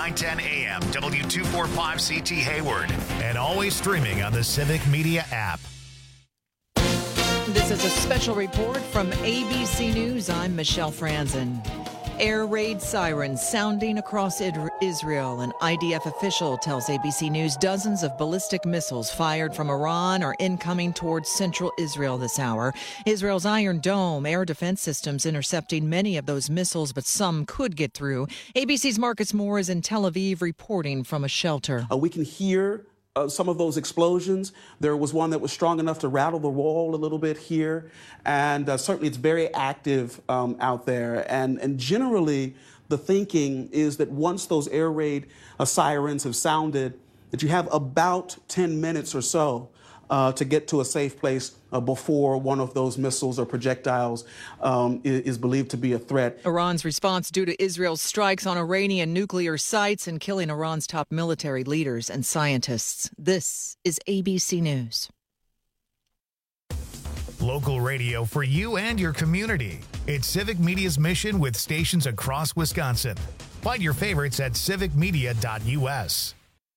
910 AM, W245CT Hayward, and always streaming on the Civic Media app. This is a special report from ABC News. I'm Michelle Franzen. Air raid sirens sounding across Israel. An IDF official tells ABC News dozens of ballistic missiles fired from Iran are incoming towards central Israel this hour. Israel's Iron Dome air defense systems intercepting many of those missiles, but some could get through. ABC's Marcus Moore is in Tel Aviv reporting from a shelter. We can hear some of those explosions. There was one that was strong enough to rattle the wall a little bit here. And certainly it's very active out there. And generally, the thinking is that once those air raid sirens have sounded, that you have about 10 minutes or so to get to a safe place before one of those missiles or projectiles is believed to be a threat. Iran's response due to Israel's strikes on Iranian nuclear sites and killing Iran's top military leaders and scientists. This is ABC News. Local radio for you and your community. It's Civic Media's mission with stations across Wisconsin. Find your favorites at civicmedia.us.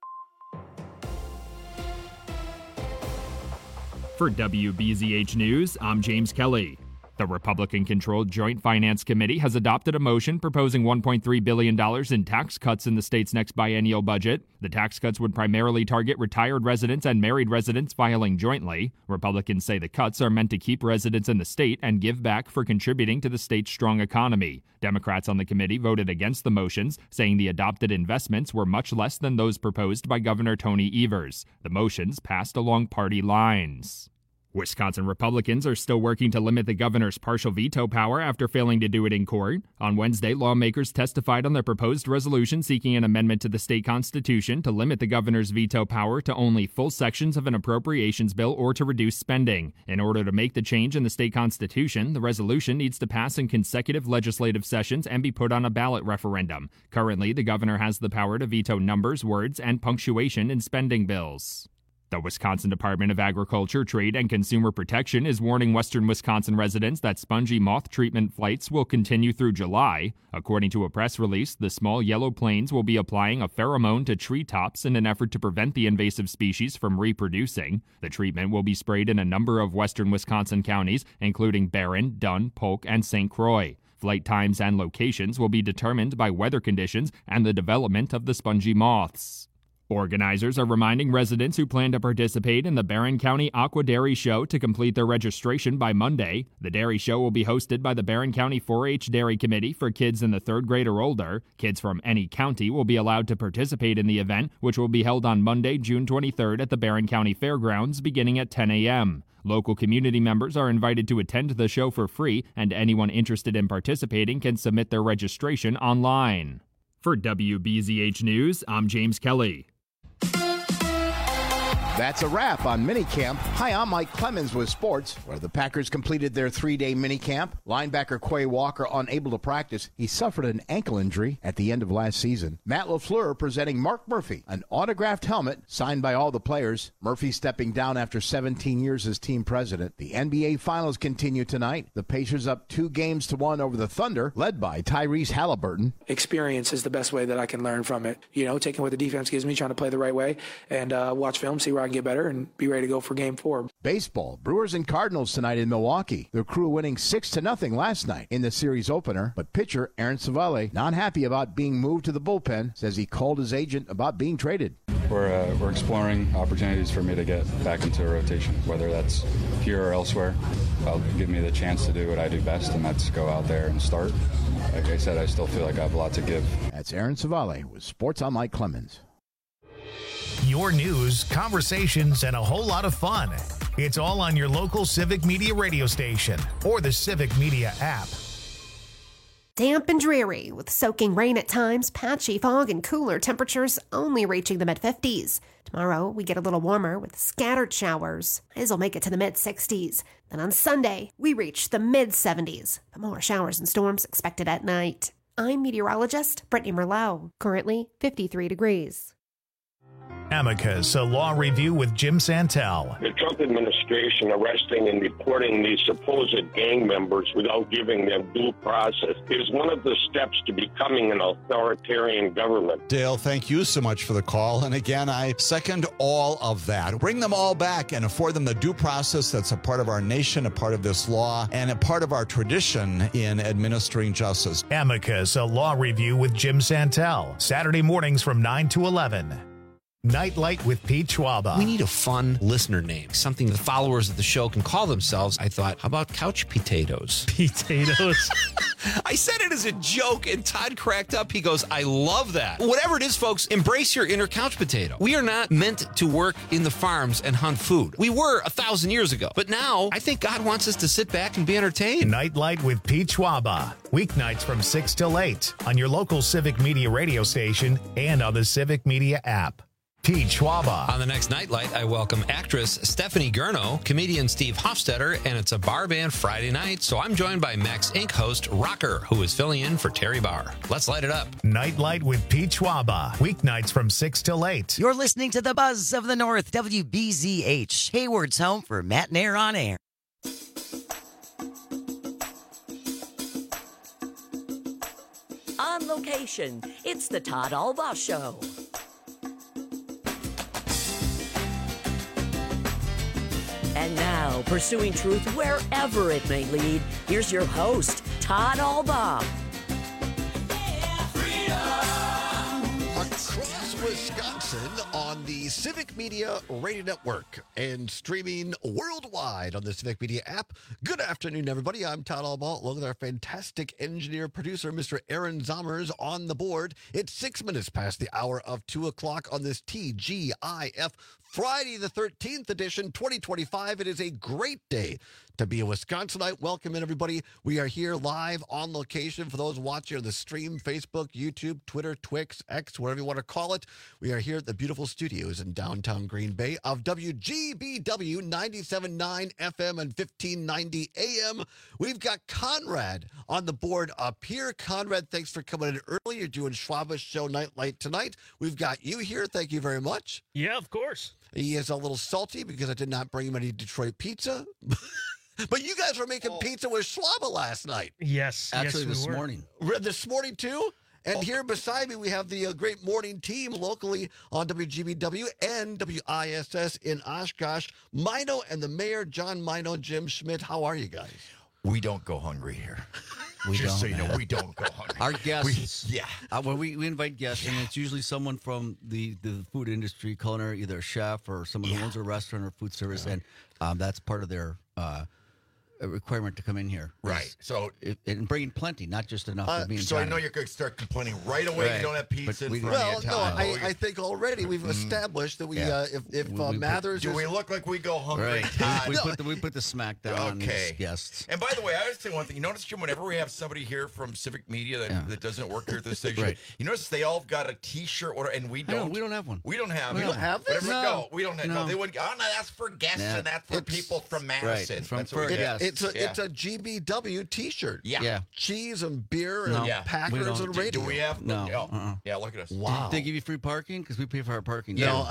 For WBZH News, I'm James Kelly. The Republican-controlled Joint Finance Committee has adopted a motion proposing $1.3 billion in tax cuts in the state's next biennial budget. The tax cuts would primarily target retired residents and married residents filing jointly. Republicans say the cuts are meant to keep residents in the state and give back for contributing to the state's strong economy. Democrats on the committee voted against the motions, saying the adopted investments were much less than those proposed by Governor Tony Evers. The motions passed along party lines. Wisconsin Republicans are still working to limit the governor's partial veto power after failing to do it in court. On Wednesday, lawmakers testified on their proposed resolution seeking an amendment to the state constitution to limit the governor's veto power to only full sections of an appropriations bill or to reduce spending. In order to make the change in the state constitution, the resolution needs to pass in consecutive legislative sessions and be put on a ballot referendum. Currently, the governor has the power to veto numbers, words, and punctuation in spending bills. The Wisconsin Department of Agriculture, Trade, and Consumer Protection is warning western Wisconsin residents that spongy moth treatment flights will continue through July. According to a press release, the small yellow planes will be applying a pheromone to treetops in an effort to prevent the invasive species from reproducing. The treatment will be sprayed in a number of western Wisconsin counties, including Barron, Dunn, Polk, and St. Croix. Flight times and locations will be determined by weather conditions and the development of the spongy moths. Organizers are reminding residents who plan to participate in the Barron County Aqua Dairy Show to complete their registration by Monday. The dairy show will be hosted by the Barron County 4-H Dairy Committee for kids in the 3rd grade or older. Kids from any county will be allowed to participate in the event, which will be held on Monday, June 23rd at the Barron County Fairgrounds beginning at 10 a.m. Local community members are invited to attend the show for free, and anyone interested in participating can submit their registration online. For WBZH News, I'm James Kelly. That's a wrap on minicamp. Hi, I'm Mike Clemens with sports, where the Packers completed their 3-day minicamp. Linebacker Quay Walker unable to practice. He suffered an ankle injury at the end of last season. Matt LaFleur presenting Mark Murphy an autographed helmet signed by all the players. Murphy stepping down after 17 years as team president. The NBA Finals continue tonight. The Pacers up 2-1 over the Thunder, led by Tyrese Halliburton. Experience is the best way that I can learn from it. You know, taking what the defense gives me, trying to play the right way, and watch film, see where I can get better, and be ready to go for Game 4. Baseball, Brewers and Cardinals tonight in Milwaukee. The Crew winning 6-0 last night in the series opener, but pitcher Aaron Savale not happy about being moved to the bullpen, says he called his agent about being traded. We're exploring opportunities for me to get back into a rotation, whether that's here or elsewhere. That'll give me the chance to do what I do best, and that's go out there and start. Like I said, I still feel like I have a lot to give. That's Aaron Savale with Sports on Mike Clemens. Your news, conversations, and a whole lot of fun. It's all on your local Civic Media radio station or the Civic Media app. Damp and dreary, with soaking rain at times, patchy fog, and cooler temperatures only reaching the mid-50s. Tomorrow, we get a little warmer with scattered showers. Highs will make it to the mid-60s. Then on Sunday, we reach the mid-70s, but more showers and storms expected at night. I'm meteorologist Brittany Merlot, currently 53 degrees. Amicus, a law review with Jim Santel. The Trump administration arresting and deporting these supposed gang members without giving them due process is one of the steps to becoming an authoritarian government. Dale, thank you so much for the call. And again, I second all of that. Bring them all back and afford them the due process that's a part of our nation, a part of this law, and a part of our tradition in administering justice. Amicus, a law review with Jim Santel. Saturday mornings from 9 to 11. Nightlight with Pete Schwaba. We need a fun listener name, something the followers of the show can call themselves. I thought, how about couch potatoes? Potatoes. I said it as a joke, and Todd cracked up. He goes, I love that. Whatever it is, folks, embrace your inner couch potato. We are not meant to work in the farms and hunt food. We were 1,000 years ago. But now, I think God wants us to sit back and be entertained. Nightlight with Pete Schwaba. Weeknights from 6 till 8 on your local Civic Media radio station and on the Civic Media app. Pete Schwaba. On the next Nightlight, I welcome actress Stephanie Gurno, comedian Steve Hofstetter, and it's a bar band Friday night, so I'm joined by Max Inc. host Rocker, who is filling in for Terry Barr. Let's light it up. Nightlight with Pete Schwaba. Weeknights from 6 till 8. You're listening to the Buzz of the North, WBZH, Hayward's home for Matt Nair on Air. On location, it's the Todd Alba Show. And now, pursuing truth wherever it may lead, here's your host, Todd Alba. Across Wisconsin on the Civic Media Radio Network and streaming worldwide on the Civic Media app. Good afternoon, everybody. I'm Todd Alba, along with our fantastic engineer, producer, Mr. Aaron Zommers on the board. It's 6 minutes past the hour of 2 o'clock on this TGIF Friday the 13th edition, 2025. It is a great day to be a Wisconsinite. Welcome in, everybody. We are here live on location for those watching on the stream, Facebook, YouTube, Twitter, Twix, X, whatever you want to call it. We are here at the beautiful studios in downtown Green Bay of WGBW 97.9 FM and 1590 AM. We've got Conrad on the board up here. Conrad, thanks for coming in early. You're doing Schwaba's show Nightlight tonight. We've got you here. Thank you very much. Yeah, of course. He is a little salty because I did not bring him any Detroit pizza. But you guys were making pizza with Schwaba last night. Yes. Actually, yes, this morning. This morning, too? And here beside me, we have the great morning team locally on WGBW and WISS in Oshkosh. Mino and the mayor, John Mino, Jim Schmidt. How are you guys? We don't go hungry here. We Just don't. so you know, we don't go hungry. Our guests, when we invite guests, and it's usually someone from the food industry, culinary, either a chef or someone who owns a restaurant or food service, and that's part of their a requirement to come in here. Right. So and bringing plenty, not just enough for me and so Johnny. I know you're going to start complaining right away. Right. You don't have pizza in front Well, of you. no, I think already we've established that if Mathers do we look like we go hungry? Right. We put the smack down on these guests. And by the way, I always say one thing. You notice, Jim, whenever we have somebody here from Civic Media that doesn't work here at the station, Right. you notice they all got a T-shirt order, and we don't. We don't have one. We don't have. We it. don't have this? Wherever No. we don't have. No, they wouldn't. Oh no, that's for guests and that's for people from Madison. Right. From That's what we get. It's a GBW T-shirt. Yeah. Cheese and beer and We Packers don't. and radio. Do we have? No. Yeah, look at us. Wow. Did they give you free parking? Because we pay for our parking. No.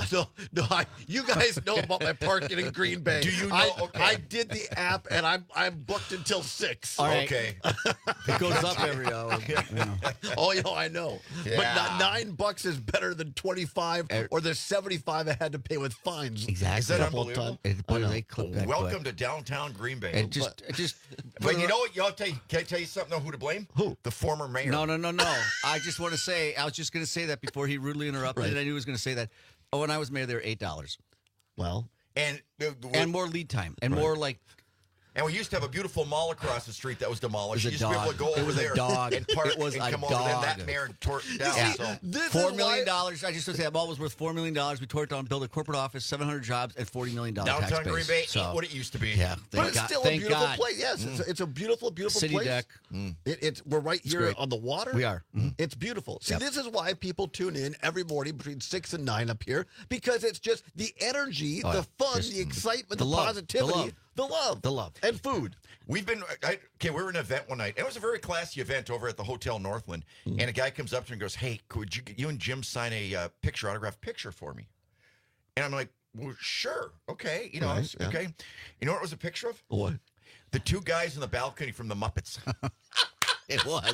You guys know about my parking in Green Bay. Do you know? I did the app, and I'm booked until 6. All right. Okay. It goes up every hour. Oh, I know. Yeah. But $9 is better than 25 or the 75 I had to pay with fines. Exactly. Is that a couple of unbelievable? times. They clip that Welcome quick. to downtown Green Bay. And just but you know what? Can I tell you something? Who to blame? Who? The former mayor. No. I just want to say, I was just going to say that before he rudely interrupted. Right. And I knew he was going to say that. Oh, when I was mayor, they were $8. Well, And more lead time and more like. And we used to have a beautiful mall across the street that was demolished. It was You a used to be able to go dog. It over was a there dog. and park It was and a come over there. And dog. that mayor tore it down. See, So. this $4 is million. why- I just want to say that mall was worth $4 million. We tore it down, built a corporate office, 700 jobs, and $40 million tax Downtown base. Green Bay So, ain't what it used to be. yeah, But it's still a thank beautiful God. place. Yes, it's a beautiful, beautiful City place. deck. We're right here great. on the water. We are. It's beautiful. See, Yep. this is why people tune in every morning between 6 and 9 up here, because it's just the energy, the fun, the excitement, the love. positivity, the love, and food. We've been, we were at an event one night. It was a very classy event over at the Hotel Northland. And a guy comes up to me and goes, hey, could you and Jim sign a autographed picture for me? And I'm like, well, sure. Okay. You know, Right, yeah. okay. You know what it was a picture of? What? The two guys in the balcony from the Muppets. It was.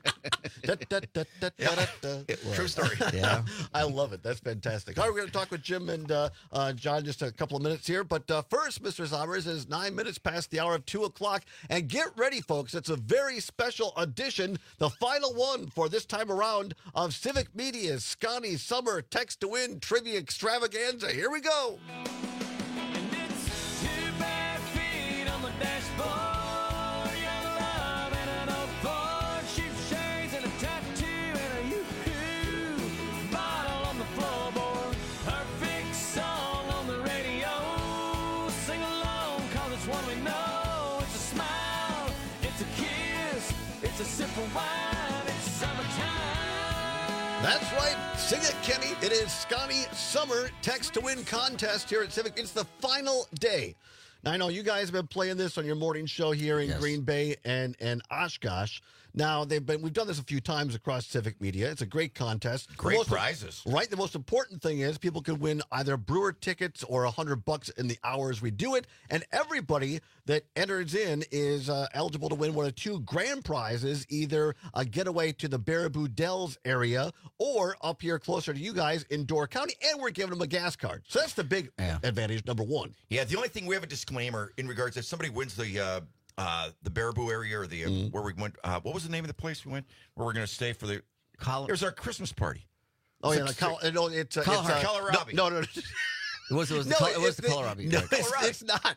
It was. True story. Yeah. I love it. That's fantastic. All right, we're going to talk with Jim and John just a couple of minutes here. But first, Mr. Sommers, is 9 minutes past the hour of 2 o'clock. And get ready, folks. It's a very special edition, the final one for this time around of Civic Media's Scotty Summer Text to Win Trivia Extravaganza. Here we go. That's right. Sing it, Kenny. It is Scotty Summer Text to Win contest here at Civic. It's the final day. Now, I know you guys have been playing this on your morning show here in Green Bay and Oshkosh. Now, we've done this a few times across Civic Media. It's a great contest. Great prizes. Right. The most important thing is people can win either Brewer tickets or $100 in the hours we do it. And everybody that enters in is eligible to win one of two grand prizes, either a getaway to the Baraboo Dells area or up here closer to you guys in Door County. And we're giving them a gas card. So that's the big advantage, number one. Yeah, the only thing we have a disclaimer in regards if somebody wins the Baraboo area or the where we went. What was the name of the place we went where we're going to stay for the? It was our Christmas party. Oh yeah, it's Kohlrabi. No. It was the Kohlrabi. No, it's not.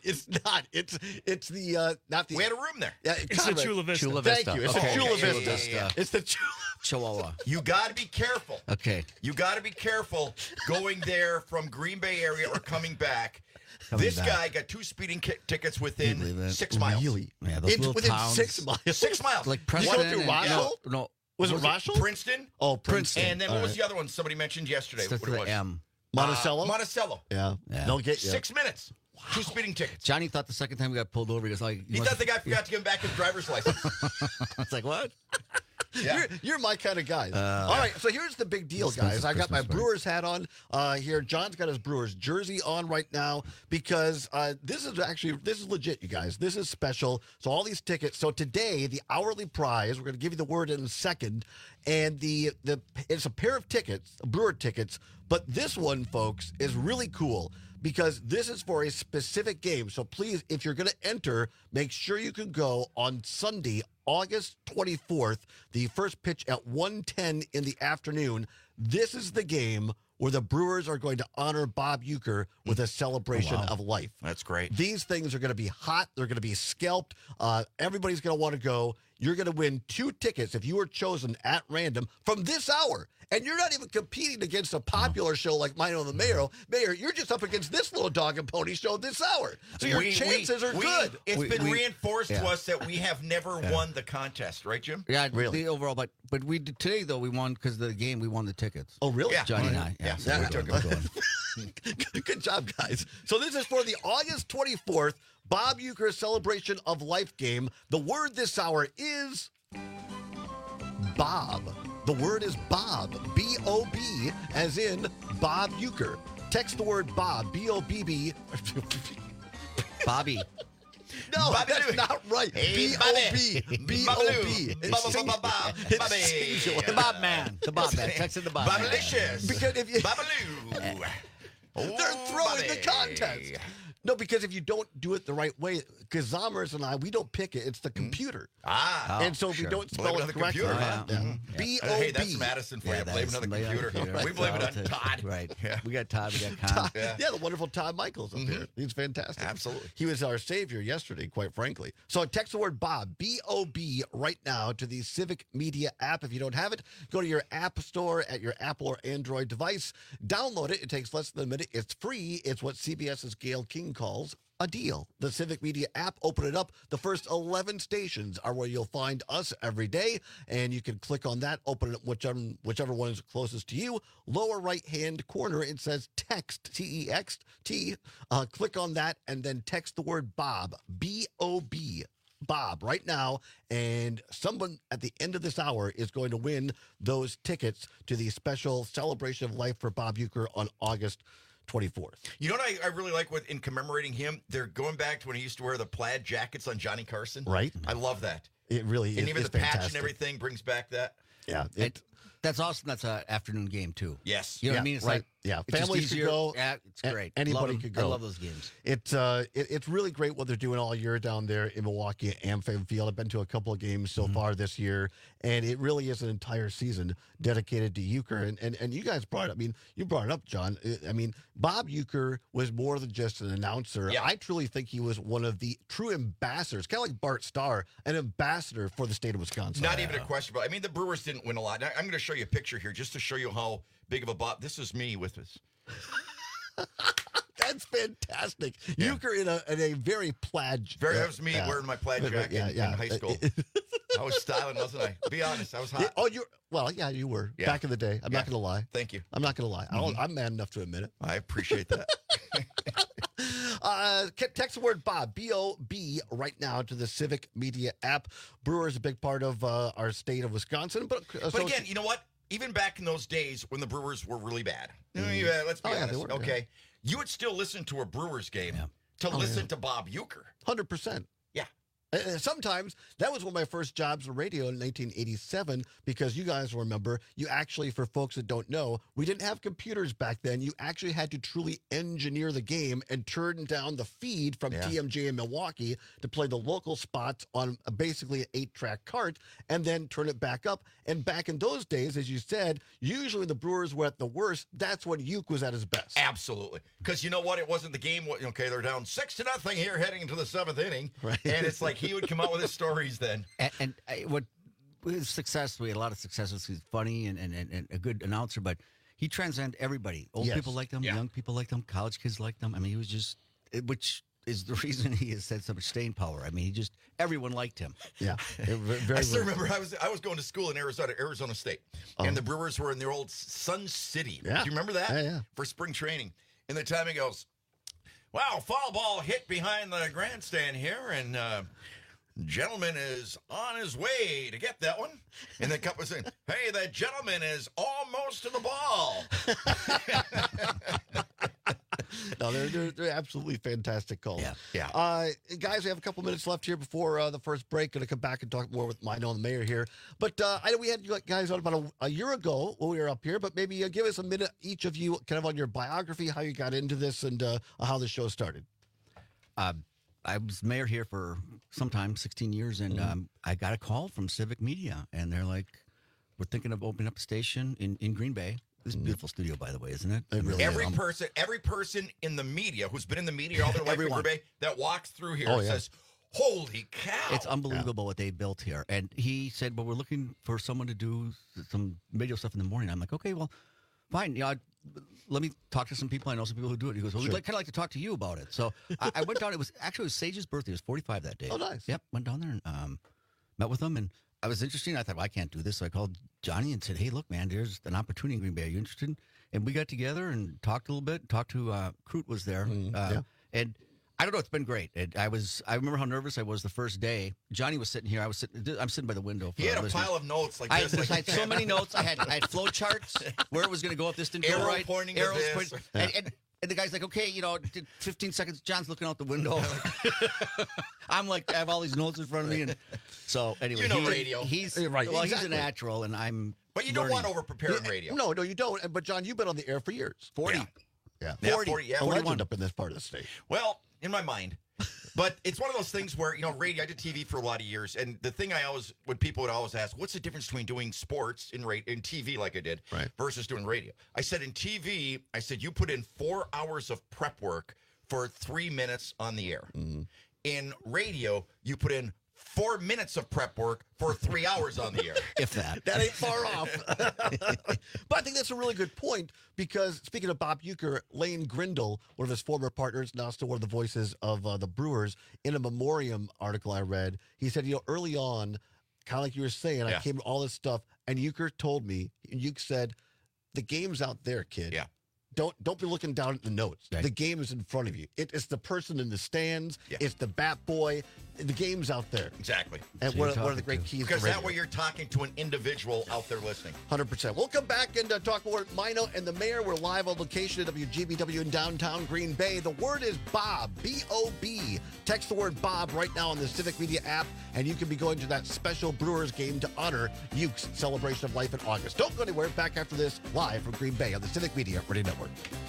It's the not the. We had a room there. Yeah, It's the Chula Vista. Chula Vista. Thank you. It's Okay. the Chula Chula Vista. Vista. It's the Chihuahua. You got to be careful. Okay. You got to be careful going there from Green Bay area or coming back. Coming This back. guy got two speeding tickets Can you within believe that? 6 miles. Really? Yeah, those little within towns. 6 miles. 6 miles. Like You Preston. go through and- Rochelle? No. Was it Rochelle? Princeton? Oh, Princeton. And then what All was right. the other one somebody mentioned yesterday? Starts What with it was? the M. Monticello? Monticello. Yeah. Don't get you. 6 minutes. Two speeding tickets. Johnny thought the second time we got pulled over, he was like, He thought the guy forgot to give him back his driver's license. It's like, what? Yeah. You're my kind of guy. All right, so here's the big deal, This guys. is I got my Christmas, right? Brewers hat on here. John's got his Brewers jersey on right now because this is legit, you guys. This is special. So all these tickets. So today, the hourly prize, we're going to give you the word in a second, and it's a pair of tickets, Brewer tickets, but this one, folks, is really cool because this is for a specific game. So please, if you're going to enter, make sure you can go on Sunday, August 24th, the first pitch at 1:10 in the afternoon. This is the game where the Brewers are going to honor Bob Uecker with a celebration of life. That's great. These things are going to be hot. They're going to be scalped. Everybody's going to want to go. You're going to win 2 tickets if you were chosen at random from this hour. And you're not even competing against a popular show like Mine on the Mayor. You're just up against this little dog and pony show this hour. So your chances are good. It's been reinforced to yeah. us that we have never won the contest, right, Jim? Yeah, Really? the overall, but we did, today though we won because of the game. We won the tickets. Oh, really? Yeah. Johnny and I. Yeah. so Yeah, we're we took going. Good job, guys. So this is for the August 24th Bob Uecker Celebration of Life game. The word this hour is Bob. The word is Bob. B-O-B, as in Bob Uecker. Text the word Bob. B-O-B-B. Bobby. No, Bobby that's Lou. not right. Hey, B-O-B. Bobby. B-O-B. Bob. It's singular. The Bob man. The Bob man. Texted the Bob man. Bobalicious. Because if you... Babaloo. They're throwing the contest. No, because if you don't do it the right way, because Zommers and I, we don't pick it. It's the computer. And so if we don't blame spell it another correctly, computer. B-O-B. Hey, that's Madison for you. Blame another computer. We blame it on Todd. Right. Yeah. We got Todd. We got Con. Yeah, the wonderful Todd Michaels up here. He's fantastic. Absolutely. He was our savior yesterday, quite frankly. So text the word Bob, B-O-B, right now to the Civic Media app. If you don't have it, go to your app store at your Apple or Android device. Download it. It takes less than a minute. It's free. It's what CBS's Gail King calls a deal. The Civic Media app, open it up. The first 11 stations are where you'll find us every day, and you can click on that, open it, whichever one is closest to you. Lower right-hand corner, it says text, T-E-X-T. Click on that, and then text the word Bob, B-O-B, Bob, right now, and someone at the end of this hour is going to win those tickets to the special Celebration of Life for Bob Uecker on August 24th. You know what I really like in commemorating him? They're going back to when he used to wear the plaid jackets on Johnny Carson. Right. I love that. It really is. And even it's the patch fantastic. and everything brings back that. Yeah. That's awesome. That's an afternoon game, too. Yes. You know what I mean? It's right. like, Yeah, it's just families could easier. go. Yeah, it's great. Anybody could go. I love those games. It's really great what they're doing all year down there in Milwaukee at AmFam Field. I've been to a couple of games so far this year, and it really is an entire season dedicated to Euchre. And you guys brought it. I mean, you brought it up, John. I mean, Bob Euchre was more than just an announcer. Yeah. I truly think he was one of the true ambassadors, kind of like Bart Starr, an ambassador for the state of Wisconsin. Not even a question. But I mean, the Brewers didn't win a lot. Now, I'm going to show you a picture here just to show you how big of a Bob. This is me with this. That's fantastic. Yeah. Euchre in a very plaid. That was me wearing my plaid jacket in high school. I was styling, wasn't I? Be honest, I was hot. You were back in the day. I'm not going to lie. Thank you. I'm not going to lie. I'm man enough to admit it. I appreciate that. Text the word Bob, B-O-B, right now to the Civic Media app. Brewers a big part of our state of Wisconsin. But again, you know what? Even back in those days when the Brewers were really bad, let's be honest. they were, okay, you would still listen to a Brewers game to listen to Bob Euchre. 100%. Yeah. Sometimes that was one of my first jobs in radio in 1987 because you guys will remember, you actually, for folks that don't know, we didn't have computers back then. You actually had to truly engineer the game and turn down the feed from TMJ in Milwaukee to play the local spots on basically an 8-track cart and then turn it back up. And back in those days, as you said, usually when the Brewers were at the worst, that's when Euchre was at his best. Absolutely. Because you know what? It wasn't the game. Okay, they're down 6-0 here heading into the 7th inning. Right. And it's like he would come out with his stories then. And what his success, we had a lot of successes. He's funny and a good announcer, but he transcended everybody. Old people liked him, young people liked him, college kids liked him. I mean, he was just, which is the reason he has had so much staying power. I mean, everyone liked him. Yeah. I still remember I was going to school in Arizona State, and the Brewers were in their old Sun City. Yeah. Do you remember that? Yeah. For spring training. And the time he goes, wow, foul ball hit behind the grandstand here, and gentleman is on his way to get that one. And the cup was saying, hey, that gentleman is almost to the ball. No, they're absolutely fantastic calls. Yeah. Guys, we have a couple minutes left here before the first break. Going to come back and talk more with Mino and the mayor here. But I know we had you guys on about a year ago when we were up here, but maybe give us a minute, each of you, kind of on your biography, how you got into this, and how the show started. I was mayor here for some time, 16 years, and I got a call from Civic Media, and they're like, we're thinking of opening up a station in Green Bay. This is a beautiful studio, by the way, isn't it? Every person in the media who's been in the media all their life in Green Bay that walks through here says, holy cow. It's unbelievable what they built here. And he said, well, we're looking for someone to do some radio stuff in the morning. I'm like, okay, well, fine. Let me talk to some people. I know some people who do it. He goes, well, we'd kind of like to talk to you about it. So I went down. It was Sage's birthday. He was 45 that day. Oh, nice. Yep. Went down there and met with him. And I was interested. I thought, well, I can't do this. So I called Johnny and said, hey, look, man, there's an opportunity in Green Bay. Are you interested? And we got together and talked a little bit. Talked to Crute was there. And I don't know. It's been great. I remember how nervous I was the first day. Johnny was sitting here. I'm sitting by the window. He had a pile of notes like this. I had so many notes. I had flow charts where it was going to go if this didn't go right. Pointing Arrows at this. pointing. And the guy's like, okay, 15 seconds. John's looking out the window. I'm like, I have all these notes in front of me. And so anyway, radio. He's right. Well, Exactly. he's a natural, and I'm. But you don't want to over-prepare in radio. No, you don't. But, John, you've been on the air for years. 40. Yeah. 40. Yeah, a 41. legend up in this part of the state. Well, in my mind. But it's one of those things where, radio, I did TV for a lot of years. And the thing when people would always ask, what's the difference between doing sports in TV like I did versus doing radio? I said in TV, you put in 4 hours of prep work for 3 minutes on the air. Mm-hmm. In radio, you put in 4 minutes of prep work for 3 hours on the air. If that. That ain't far off. But I think that's a really good point because speaking of Bob Euchre, Lane Grindle, one of his former partners, now still one of the voices of the Brewers, in a memoriam article I read, he said, early on, kind of like you were saying, I came to all this stuff, and Euchre told me, Euchre said, the game's out there, kid. Yeah. don't be looking down at the notes. Right. The game is in front of you. It's the person in the stands. Yeah. It's the bat boy. The game's out there. Exactly. And So one you're of the great talking keys Because to that radio. way you're talking to an individual out there listening. 100%. We'll come back and talk more with Mino and the mayor. We're live on location at WGBW in downtown Green Bay. The word is Bob, B-O-B. Text the word Bob right now on the Civic Media app, and you can be going to that special Brewers game to honor Uke's celebration of life in August. Don't go anywhere. Back after this, live from Green Bay on the Civic Media Radio Network.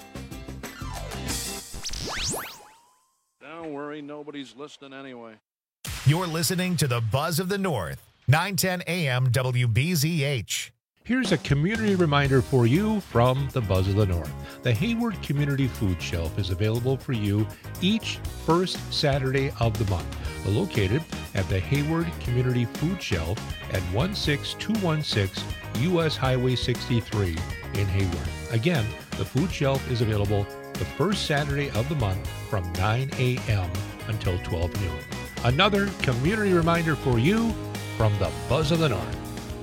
Don't worry, nobody's listening anyway. You're listening to the Buzz of the North, 910 AM WBZH. Here's a community reminder for you from the Buzz of the North. The Hayward Community Food Shelf is available for you each first Saturday of the month. Located at the Hayward Community Food Shelf at 16216 U.S. Highway 63 in Hayward. Again, the food shelf is available the first Saturday of the month from 9 a.m. until 12 noon. Another community reminder for you from the Buzz of the North.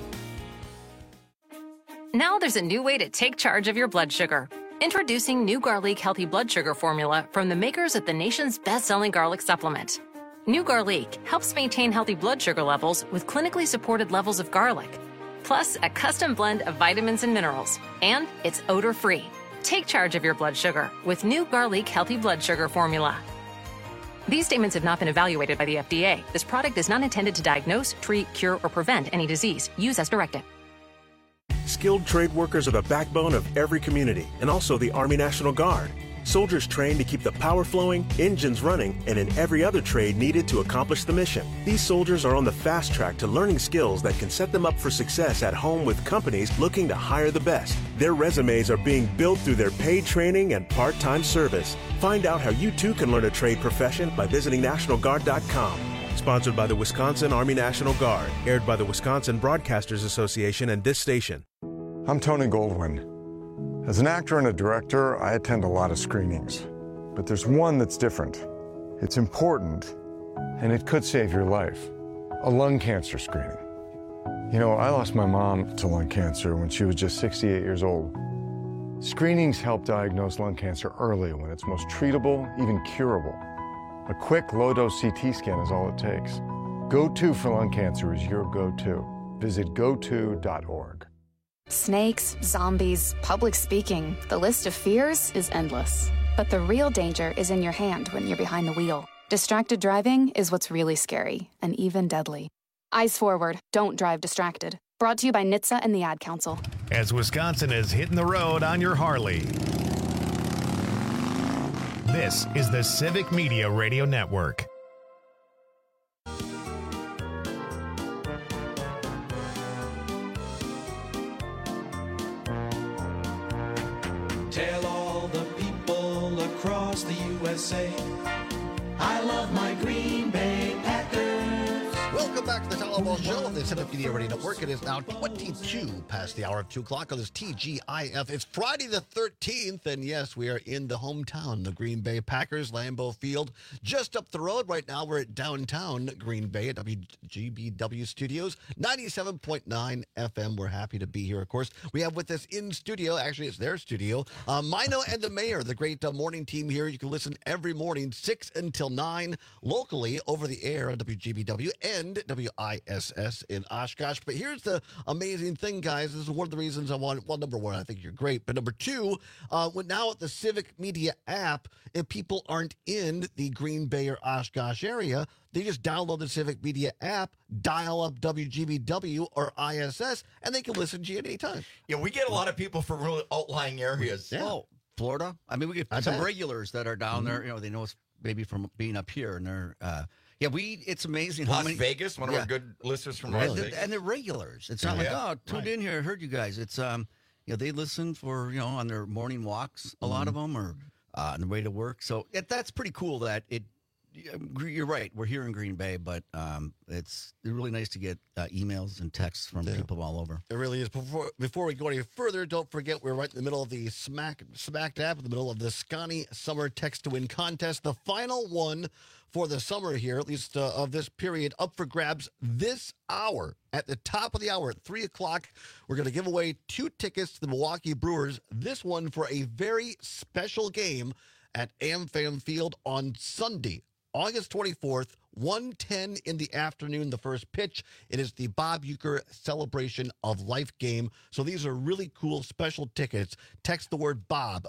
Now there's a new way to take charge of your blood sugar. Introducing new Garlic Healthy Blood Sugar Formula from the makers of the nation's best-selling garlic supplement. New Garlic helps maintain healthy blood sugar levels with clinically supported levels of garlic, plus a custom blend of vitamins and minerals, and it's odor-free. Take charge of your blood sugar with new Garlic Healthy Blood Sugar Formula. These statements have not been evaluated by the FDA. This product is not intended to diagnose, treat, cure, or prevent any disease. Use as directed. Skilled trade workers are the backbone of every community, and also the Army National Guard. Soldiers trained to keep the power flowing, engines running, and in every other trade needed to accomplish the mission. These soldiers are on the fast track to learning skills that can set them up for success at home with companies looking to hire the best. Their resumes are being built through their paid training and part-time service. Find out how you too can learn a trade profession by visiting NationalGuard.com. Sponsored by the Wisconsin Army National Guard. Aired by the Wisconsin Broadcasters Association and this station. I'm Tony Goldwyn. As an actor and a director, I attend a lot of screenings. But there's one that's different. It's important, and it could save your life. A lung cancer screening. You know, I lost my mom to lung cancer when she was just 68 years old. Screenings help diagnose lung cancer early when it's most treatable, even curable. A quick, low-dose CT scan is all it takes. Go-To for lung cancer is your go-to. Visit goto.org. Snakes, zombies, public speaking, the list of fears is endless. But the real danger is in your hand when you're behind the wheel. Distracted driving is what's really scary and even deadly. Eyes forward, don't drive distracted. Brought to you by NHTSA and the Ad Council. As Wisconsin is hitting the road on your Harley. This is the Civic Media Radio Network. Tell all the people across the USA, I love my Green Bay Packers. Welcome back to the Telephone Show on the Civic Media Radio Network. It is now 22 past the hour of 2 o'clock on this TGIF. It's Friday the 13th, and yes, we are in the hometown, the Green Bay Packers, Lambeau Field. Just up the road right now, we're at downtown Green Bay at WGBW Studios, 97.9 FM. We're happy to be here, of course. We have with us in studio, actually it's their studio, Mino and the Mayor, the great morning team here. You can listen every morning, 6 until 9, locally over the air on WGBW and WISS in Oshkosh. But here's the amazing thing, guys. This is one of the reasons I want, well, number one, I think you're great. But number two, now at the Civic Media app, if people aren't in the Green Bay or Oshkosh area, they just download the Civic Media app, dial up WGBW or ISS, and they can listen to you at any time. Yeah, we get a lot of people from really outlying areas. Yeah. Oh, Florida. I mean, we get some regulars that are down there. You know, they know us maybe from being up here, and they're it's amazing how Las many Vegas, one of our good listeners from Las Vegas. And they're regulars. It's not tuned in here, I heard you guys. It's they listen for, on their morning walks, a lot of them, or on the way to work. So that's pretty cool that you're right. We're here in Green Bay, but it's really nice to get emails and texts from people all over. It really is. Before we go any further, don't forget we're right in the middle of the Smack Tap, in the middle of the Scotty Summer Text to Win contest. The final one for the summer here, at least of this period, up for grabs this hour. At the top of the hour at 3 o'clock, we're going to give away 2 tickets to the Milwaukee Brewers. This one for a very special game at AmFam Field on Sunday, August 24th, 1:10 in the afternoon, the first pitch. It is the Bob Uecker Celebration of Life game. So these are really cool special tickets. Text the word Bob,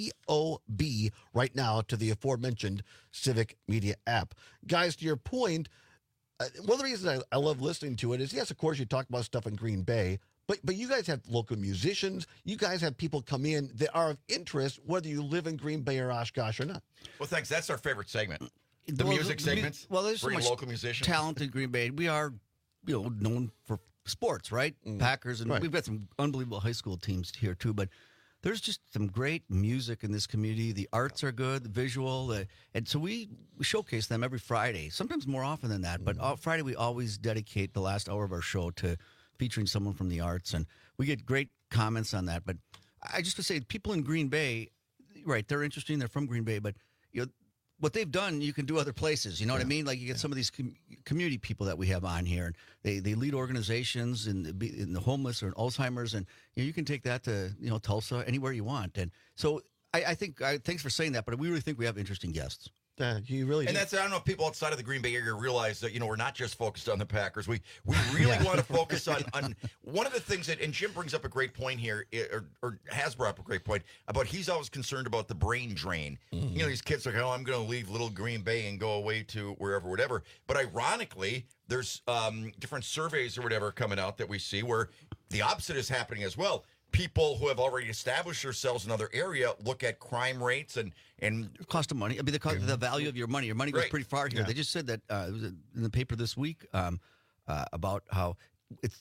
B-O-B, right now to the aforementioned Civic Media app. Guys, to your point, one of the reasons I love listening to it is, yes, of course, you talk about stuff in Green Bay, but you guys have local musicians. You guys have people come in that are of interest, whether you live in Green Bay or Oshkosh or not. Well, thanks. That's our favorite segment. The music segments. Well, there's so bring much local musicians. talent in Green Bay. We are, known for sports, right? Packers, and we've got some unbelievable high school teams here too. But there's just some great music in this community. The arts are good, the visual, and so we showcase them every Friday. Sometimes more often than that, but Friday we always dedicate the last hour of our show to featuring someone from the arts, and we get great comments on that. But I just to say, people in Green Bay, right? They're interesting. They're from Green Bay, but what they've done, you can do other places. You know what I mean? Like you get some of these community people that we have on here, and they lead organizations in the homeless or in Alzheimer's, and you can take that to Tulsa, anywhere you want. And so I think thanks for saying that, but we really think we have interesting guests. You really and do. that's, I don't know if people outside of the Green Bay area realize that, we're not just focused on the Packers. We really want to focus on one of the things that, and Jim brings up a great point here, or has brought up a great point, about he's always concerned about the brain drain. These kids are like, I'm going to leave little Green Bay and go away to wherever, whatever. But ironically, there's different surveys or whatever coming out that we see where the opposite is happening as well. People who have already established themselves in another area look at crime rates and cost of money. I mean, the value of your money. Your money goes pretty far here. They just said that it was in the paper this week about how it's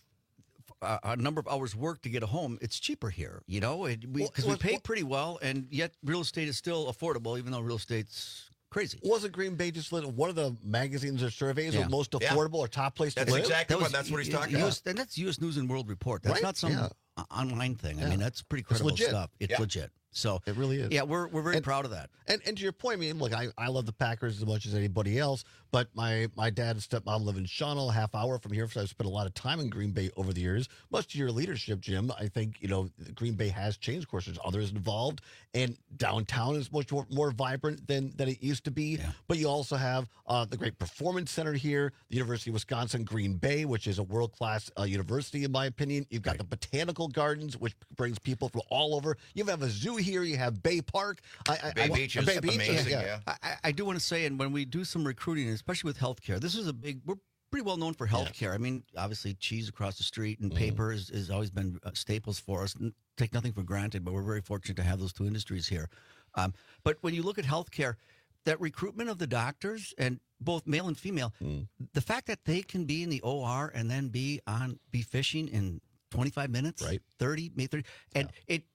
a number of hours work to get a home. It's cheaper here, because we pay pretty well, and yet real estate is still affordable, even though real estate's crazy. Wasn't Green Bay just one of the magazines or surveys of most affordable or top place to live? That's exactly that's what he's talking about. And that's U.S. News and World Report. That's not some online thing. I mean, that's pretty credible stuff. It's legit. So it really is. Yeah, we're very proud of that. And to your point, I mean, look, I love the Packers as much as anybody else, but my dad and stepmom live in Shawano, a half hour from here, so I've spent a lot of time in Green Bay over the years. Much to your leadership, Jim, I think, Green Bay has changed. Of course, there's others involved, and downtown is much more vibrant than it used to be. Yeah. But you also have the great Performance Center here, the University of Wisconsin Green Bay, which is a world-class university, in my opinion. You've got the Botanical Gardens, which brings people from all over. You have a zoo here. You have Bay Park. Bay Beach is amazing, yeah. I do want to say, and when we do some recruiting, especially with healthcare, this is we're pretty well known for healthcare. I mean, obviously, cheese across the street and paper has always been staples for us. Take nothing for granted, but we're very fortunate to have those two industries here. But when you look at healthcare, that recruitment of the doctors, and both male and female, the fact that they can be in the OR and then be fishing in 25 minutes, 30, maybe 30, and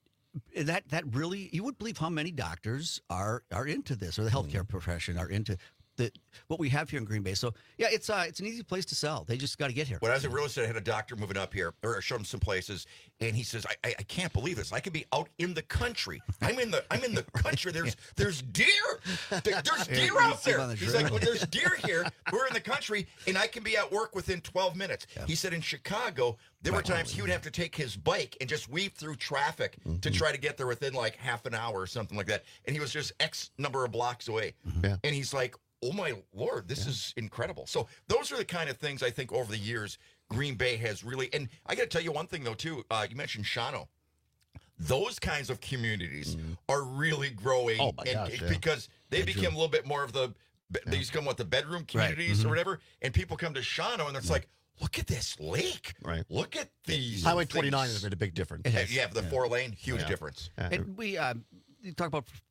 that really, you would believe how many doctors are into this, or the healthcare profession are into what we have here in Green Bay. So yeah, it's an easy place to sell. They just got to get here. When I was in real estate, I had a doctor moving up here, or I showed him some places, and he says, I can't believe this. I could be out in the country. I'm in the country. There's deer. There's deer out there. He's like, well, there's deer here. We're in the country, and I can be at work within 12 minutes. Yeah. He said in Chicago, there were times he would have to take his bike and just weave through traffic to try to get there within like half an hour or something like that. And he was just X number of blocks away. And he's like, oh my Lord, this is incredible. So those are the kind of things I think over the years Green Bay has really, and I got to tell you one thing though too, you mentioned Shawano. Those kinds of communities are really growing because they became a little bit more of they used to come with the bedroom communities or whatever, and people come to Shawano and it's like, look at this lake. Right. Look at these. Highway 29 has made a big difference. Yeah, the 4-lane, huge difference. And we you talk about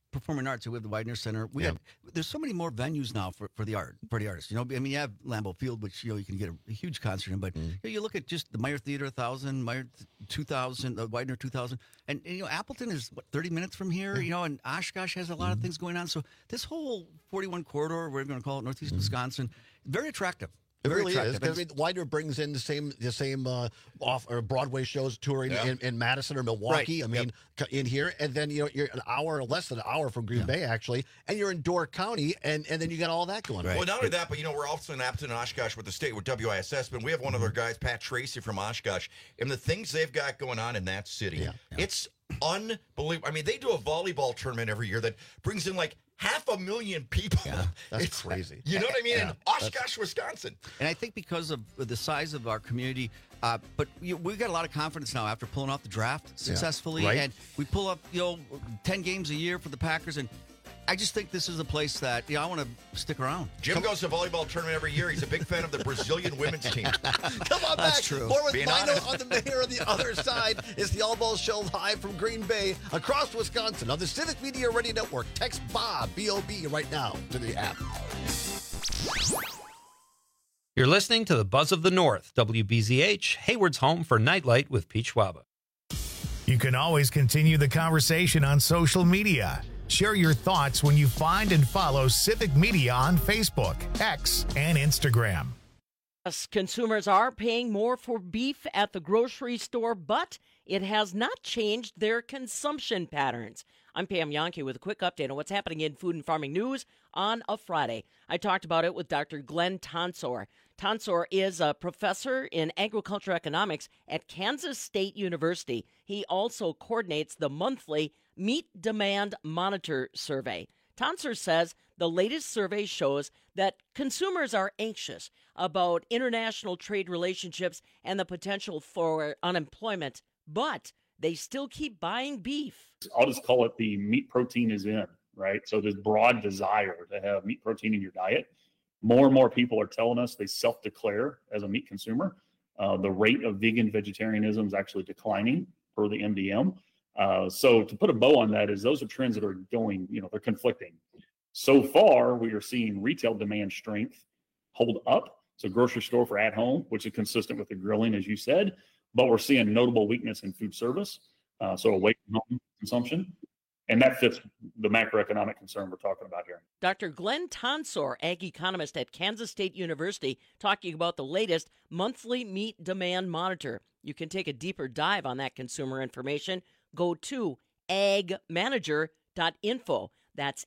performing arts. So we have the Widener Center. There's so many more venues now for the artists. You know, I mean, you have Lambeau Field, which you can get a huge concert in. But you look at just the Meyer Theater 1000, Meyer 2000, the Widener 2000, and Appleton is 30 minutes from here. You know, and Oshkosh has a lot of things going on. So this whole 41 corridor, we're going to call it Northeast Wisconsin, very attractive. It really is. Because Widener brings in the same off or Broadway shows touring in Madison or Milwaukee. Right. I mean, in here, and then you're an hour or less than an hour from Green Bay actually, and you're in Door County, and then you got all that going on. Well, not only that, but we're also in Appleton and Oshkosh with the state with WISS, but we have one of our guys, Pat Tracy from Oshkosh, and the things they've got going on in that city, it's unbelievable. I mean, they do a volleyball tournament every year that brings in like 500,000 people. Yeah, that's crazy. You know what I mean? In Oshkosh, Wisconsin. And I think because of the size of our community, but we've got a lot of confidence now after pulling off the draft successfully. Right. And we pull up, 10 games a year for the Packers. And I just think this is a place that I want to stick around. Jim goes to a volleyball tournament every year. He's a big fan of the Brazilian women's team. Come on That's back. true. More with Being Mino honest. on the mayor on the other side. It's the All Balls Show live from Green Bay across Wisconsin on the Civic Media Radio Network. Text Bob, B-O-B, right now to the app. You're listening to the Buzz of the North, WBZH, Hayward's home for Nightlight with Pete Schwaba. You can always continue the conversation on social media. Share your thoughts when you find and follow Civic Media on Facebook, X, and Instagram. Yes, consumers are paying more for beef at the grocery store, but it has not changed their consumption patterns. I'm Pam Yonke with a quick update on what's happening in food and farming news on a Friday. I talked about it with Dr. Glenn Tonsor. Tonsor is a professor in agriculture economics at Kansas State University. He also coordinates the monthly Meat Demand Monitor survey. Tonsor says the latest survey shows that consumers are anxious about international trade relationships and the potential for unemployment, but they still keep buying beef. I'll just call it the meat protein is in, right? So there's broad desire to have meat protein in your diet. More and more people are telling us they self-declare as a meat consumer. The rate of vegan vegetarianism is actually declining per the MDM. So to put a bow on that is those are trends that are going, they're conflicting. So far, we are seeing retail demand strength hold up. So grocery store for at home, which is consistent with the grilling, as you said, but we're seeing notable weakness in food service. So away from home consumption. And that fits the macroeconomic concern we're talking about here. Dr. Glenn Tonsor, ag economist at Kansas State University, talking about the latest monthly meat demand monitor. You can take a deeper dive on that consumer information. Go to agmanager.info. That's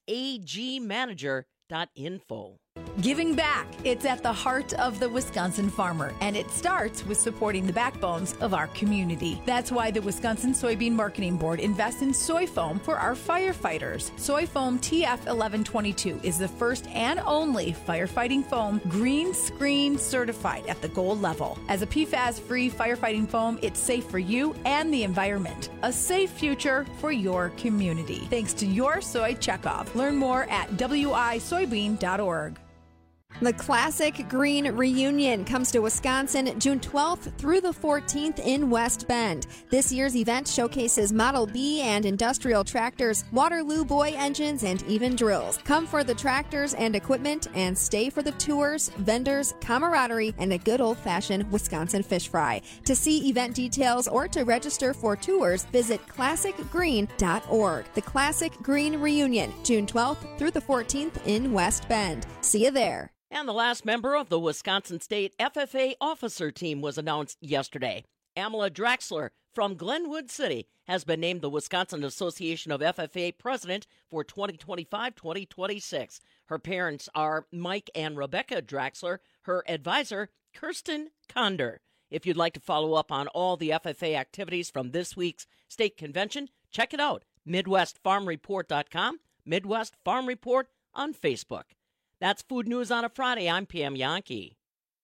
agmanager.info. Giving back. It's at the heart of the Wisconsin farmer, and it starts with supporting the backbones of our community. That's why the Wisconsin Soybean Marketing Board invests in soy foam for our firefighters. Soy foam TF 1122 is the first and only firefighting foam green screen certified at the gold level. As a PFAS-free firefighting foam, it's safe for you and the environment. A safe future for your community. Thanks to your soy checkoff. Learn more at wisoybean.org. The Classic Green Reunion comes to Wisconsin June 12th through the 14th in West Bend. This year's event showcases Model B and industrial tractors, Waterloo Boy engines, and even drills. Come for the tractors and equipment and stay for the tours, vendors, camaraderie, and a good old-fashioned Wisconsin fish fry. To see event details or to register for tours, visit classicgreen.org. The Classic Green Reunion, June 12th through the 14th in West Bend. See you there. And the last member of the Wisconsin State FFA officer team was announced yesterday. Amala Draxler from Glenwood City has been named the Wisconsin Association of FFA president for 2025-2026. Her parents are Mike and Rebecca Draxler, her advisor, Kirsten Conder. If you'd like to follow up on all the FFA activities from this week's state convention, check it out, MidwestFarmReport.com, Midwest Farm Report on Facebook. That's Food News on a Friday. I'm Pam Yonke.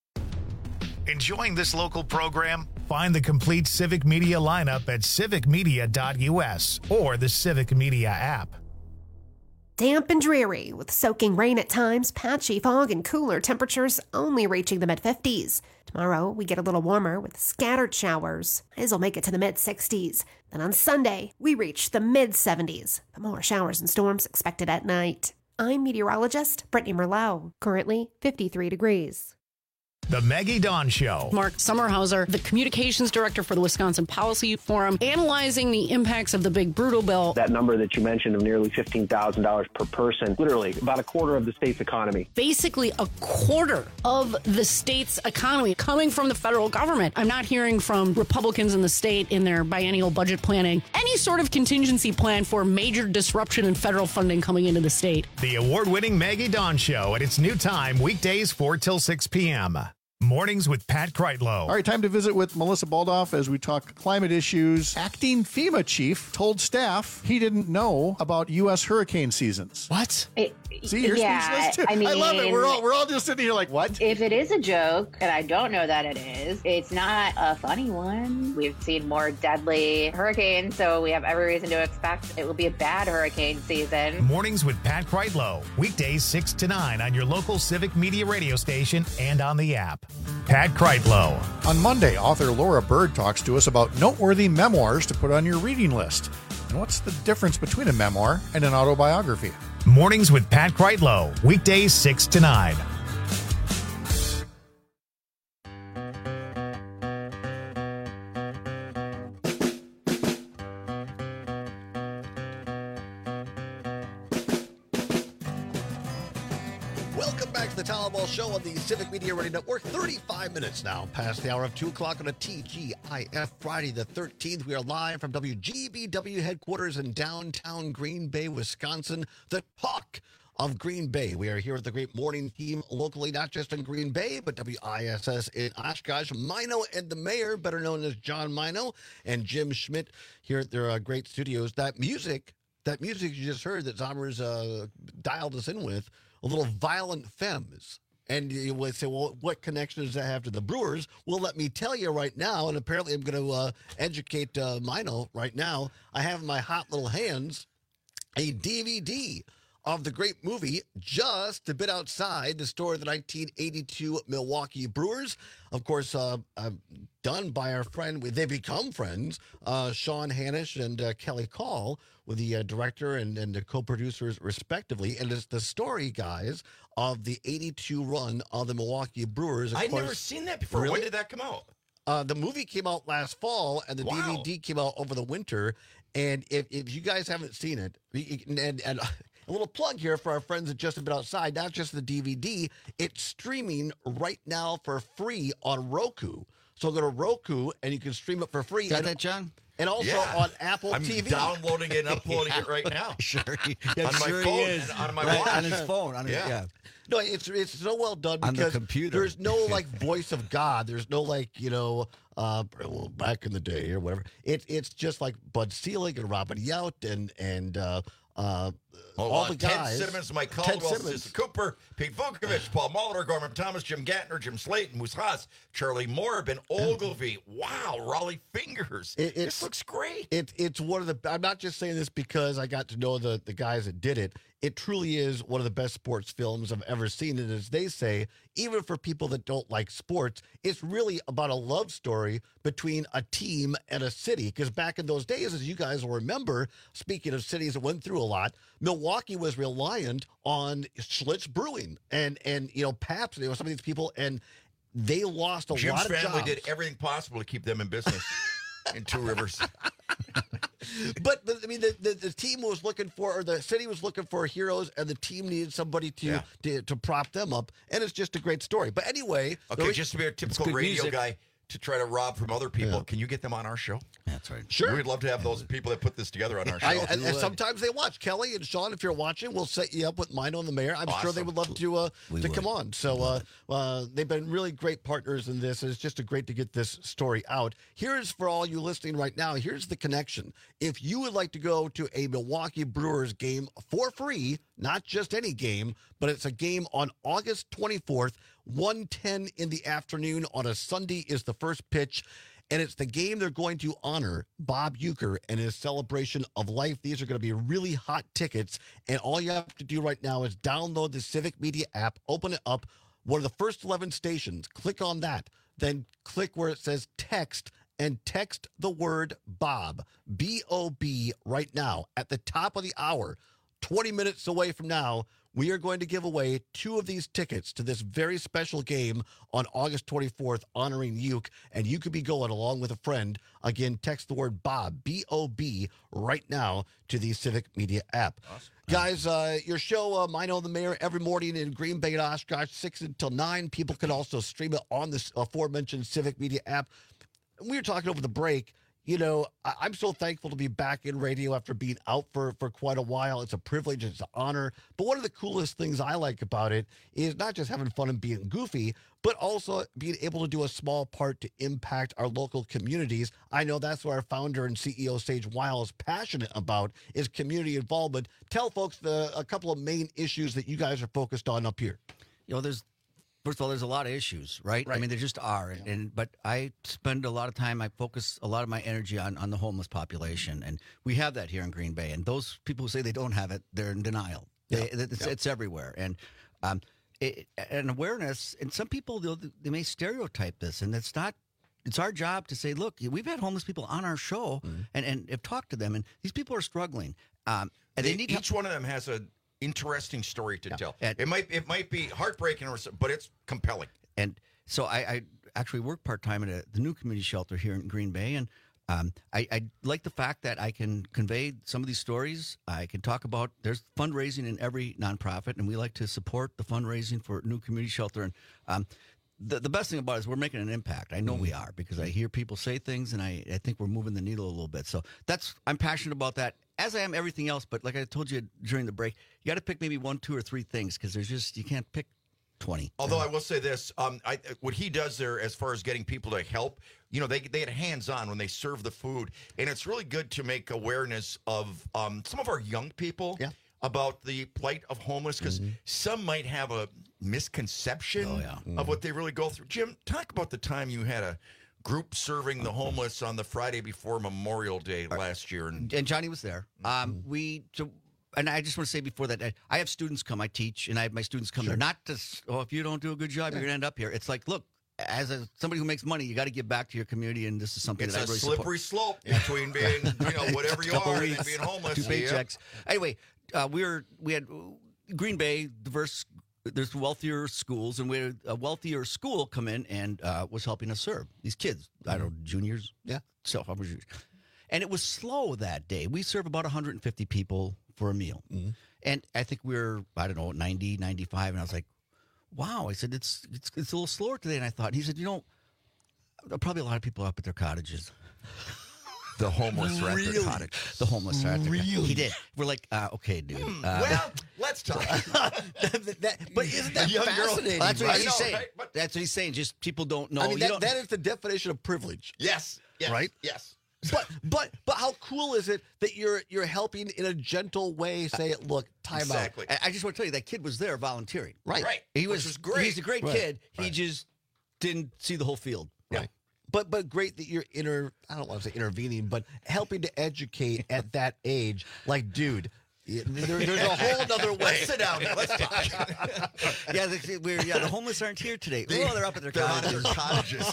Enjoying this local program? Find the complete Civic Media lineup at civicmedia.us or the Civic Media app. Damp and dreary, with soaking rain at times, patchy fog, and cooler temperatures only reaching the mid-50s. Tomorrow, we get a little warmer with scattered showers. Highs will make it to the mid-60s. Then on Sunday, we reach the mid-70s, but more showers and storms expected at night. I'm meteorologist Brittany Merlot, currently 53 degrees. The Maggie Dawn Show. Mark Sommerhauser, the communications director for the Wisconsin Policy Forum, analyzing the impacts of the big brutal bill. That number that you mentioned of nearly $15,000 per person, literally about a quarter of the state's economy. Basically a quarter of the state's economy coming from the federal government. I'm not hearing from Republicans in the state in their biennial budget planning any sort of contingency plan for major disruption in federal funding coming into the state. The award-winning Maggie Dawn Show at its new time, weekdays 4 till 6 p.m. Mornings with Pat Kreitlow. All right, time to visit with Melissa Baldoff as we talk climate issues. Acting FEMA chief told staff he didn't know about U.S. hurricane seasons. What? See, you're speechless too. I mean, I love it. We're all just sitting here like, what? If it is a joke, and I don't know that it is, it's not a funny one. We've seen more deadly hurricanes, so we have every reason to expect it will be a bad hurricane season. Mornings with Pat Kreitlow. Weekdays 6 to 9 on your local Civic Media radio station and on the app. Pat Kreitlow. On Monday, author Laura Bird talks to us about noteworthy memoirs to put on your reading list. And what's the difference between a memoir and an autobiography? Mornings with Pat Kreitlow. Weekdays 6 to 9. Welcome back to the Town Hall Show on the Civic Media Radio Network. 35 minutes now past the hour of 2 o'clock on a TGIF Friday the 13th. We are live from WGBW headquarters in downtown Green Bay, Wisconsin, the talk of Green Bay. We are here with the great morning team locally, not just in Green Bay, but WISS in Oshkosh. Mino and the mayor, better known as John Mino, and Jim Schmidt here at their great studios. That music you just heard that Zommers dialed us in with, a little Violent Femmes. And you would say, well, what connection does that have to the Brewers? Well, let me tell you right now, and apparently I'm going to educate Mino right now. I have in my hot little hands a DVD of the great movie Just a Bit Outside, the story of the 1982 Milwaukee Brewers. Of course, done by our friend, they become friends, Sean Hanisch and Kelly Call, with the director and the co-producers respectively. And it's the story, guys, of the 82 run of the Milwaukee Brewers. I'd never seen that before. Really? When did that come out? The movie came out last fall, and the DVD came out over the winter. And if you guys haven't seen it, and a little plug here for our friends at Just a Bit Outside, not just the DVD, it's streaming right now for free on Roku. So go to Roku, and you can stream it for free. Got that, John? And also on Apple TV. I'm downloading it and uploading it right now. Sure. On my phone and on my watch. On his phone. No, it's so well done On the because computer. there's no like voice of God. There's no like, back in the day or whatever. It's just like Bud Selig and Robin Yount and all the guys. Ted Simmons, Mike Caldwell, Sissy Cooper, Pete Vukovich, Paul Molitor, Gorman Thomas, Jim Gattner, Jim Slayton, Moose Haas, Charlie Moore, Ben Ogilvie. Wow, Raleigh Fingers. This looks great. It's one of the. I'm not just saying this because I got to know the guys that did it. It truly is one of the best sports films I've ever seen. And as they say, even for people that don't like sports, it's really about a love story between a team and a city. Because back in those days, as you guys will remember, speaking of cities that went through a lot, Milwaukee was reliant on Schlitz Brewing and Pabst. Some of these people, and they lost a lot of jobs. Jim's family did everything possible to keep them in business in Two Rivers. But I mean, the team was looking for, or the city was looking for heroes, and the team needed somebody to prop them up, and it's just a great story. But anyway, okay, just to be a typical radio music. Guy to try to rob from other people, can you get them on our show? That's right. Sure. We'd love to have those people that put this together on our show. And sometimes they watch. Kelly and Sean, if you're watching, we'll set you up with Mino and the mayor. I'm sure they would love to come on. So they've been really great partners in this. It's just great to get this story out. Here's for all you listening right now, here's the connection. If you would like to go to a Milwaukee Brewers game for free, not just any game, but it's a game on August 24th, 1:10 in the afternoon on a Sunday is the first pitch. and it's the game they're going to honor Bob Uecker and his celebration of life. These are going to be really hot tickets, and all you have to do right now is download the Civic Media app, open it up, one of the first 11 stations, click on that, then click where it says text, and text the word Bob, B-O-B, right now. At the top of the hour, 20 minutes away from now, we are going to give away 2 of these tickets to this very special game on August 24th, honoring Uke, and you could be going along with a friend. Again, text the word Bob, B-O-B, right now to the Civic Media app. Awesome. Guys, your show, Mino the Mayor, every morning in Green Bay and Oshkosh, 6 until 9. People can also stream it on this aforementioned Civic Media app. We were talking over the break. You know, I'm so thankful to be back in radio after being out for quite a while. It's a privilege. It's an honor. But one of the coolest things I like about it is not just having fun and being goofy, but also being able to do a small part to impact our local communities. I know that's what our founder and CEO, Sage Weil, is passionate about, is community involvement. Tell folks a couple of main issues that you guys are focused on up here. You know, first of all, there's a lot of issues, right? I mean, there just are. But I spend a lot of time, I focus a lot of my energy on the homeless population. And we have that here in Green Bay. And those people who say they don't have it, they're in denial. It's everywhere. And an awareness, and some people, they may stereotype this. And it's our job to say, look, we've had homeless people on our show and have talked to them. And these people are struggling. And they need each one of them has a interesting story to tell. It might be heartbreaking, but it's compelling. And so I actually work part-time at the new community shelter here in Green Bay, and I like the fact that I can convey some of these stories. I can talk about, there's fundraising in every nonprofit, and we like to support the fundraising for new community shelter. And the best thing about it is we're making an impact. I know we are, because I hear people say things, and I think we're moving the needle a little bit. So I'm passionate about that, as I am everything else. But like I told you during the break, you got to pick maybe 1, 2, or 3 things, because you can't pick 20. Although I will say this, what he does there as far as getting people to help, you know, they get hands-on when they serve the food. And it's really good to make awareness of some of our young people about the plight of homeless, because some might have a misconception of what they really go through. Jim, talk about the time you had a group serving the homeless on the Friday before Memorial Day last year. And Johnny was there. And I just want to say before that, I have students come. I teach, and I have my students come there. Not to, if you don't do a good job, you're going to end up here. It's like, look, as somebody who makes money, you got to give back to your community, and this is something it's that I really support. It's a slippery slope between being, whatever you are, and being homeless. 2 paychecks. Anyway, we had Green Bay, diverse. There's wealthier schools, and we had a wealthier school come in and was helping us serve these kids. I don't know, juniors. Yeah. So and it was slow that day. We serve about 150 people for a meal. And I think we're, 90, 95. And I was like, wow. I said, it's a little slower today than I thought. And he said, probably a lot of people up at their cottages. The homeless are at their cottage. The homeless are at their cottage. He did. We're like, okay, dude. Well, let's talk. But isn't that fascinating? That's what he's saying. Right? That's what he's saying. Just people don't know. I mean, that is the definition of privilege. Yes. Right? Yes. But how cool is it that you're helping in a gentle way? Say, look, time out. I just want to tell you, that kid was there volunteering. Right. He was great. He's a great kid. He just didn't see the whole field. Right. But great that you're I don't want to say intervening, but helping to educate at that age. Like, dude, there's a whole other way. Let's sit down. Let's talk. The homeless aren't here today. They're up at their cottages.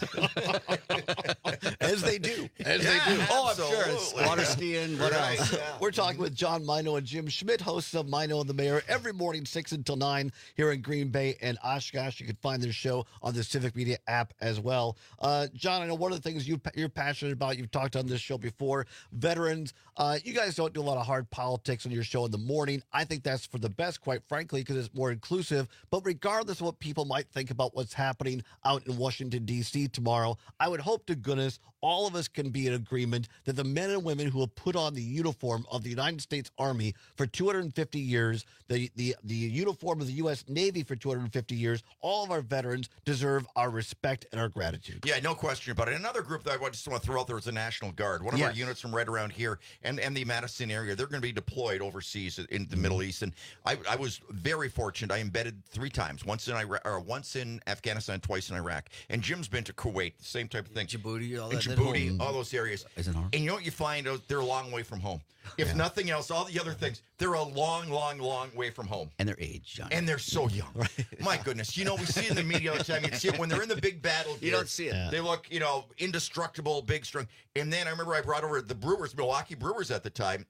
As they do. Oh, I'm sure. It's water skiing. What else? Yeah. We're talking with John Mino and Jim Schmidt, hosts of Mino and the Mayor, every morning 6 until 9 here in Green Bay and Oshkosh. You can find their show on the Civic Media app as well. John, I know one of the things you're passionate about, you've talked on this show before, veterans. You guys don't do a lot of hard politics on your show in the morning. I think that's for the best, quite frankly, because it's more inclusive. But regardless of what people might think about what's happening out in Washington, D.C. tomorrow, I would hope to goodness all of us can be in agreement that the men and women who have put on the uniform of the United States Army for 250 years, the uniform of the U.S. Navy for 250 years, all of our veterans deserve our respect and our gratitude. Yeah, no question about it. Another group that I just want to throw out there is the National Guard. One of our units from right around here and the Madison area, they're going to be deployed overseas in the Middle East. And I was very fortunate. I embedded 3 times, once in Afghanistan, twice in Iraq. And Jim's been to Kuwait, the same type of thing. Djibouti, all that. Booty, all those areas. Eisenhower. And you know what you find? They're a long way from home. If nothing else, all the other things, they're a long, long, long way from home. And their age, John. And they're so young. My goodness. You know, we see it in the media all the time. You see it when they're in the big battle gear. You don't see it. They look, indestructible, big, strong. And then I remember I brought over the Brewers, Milwaukee Brewers at the time,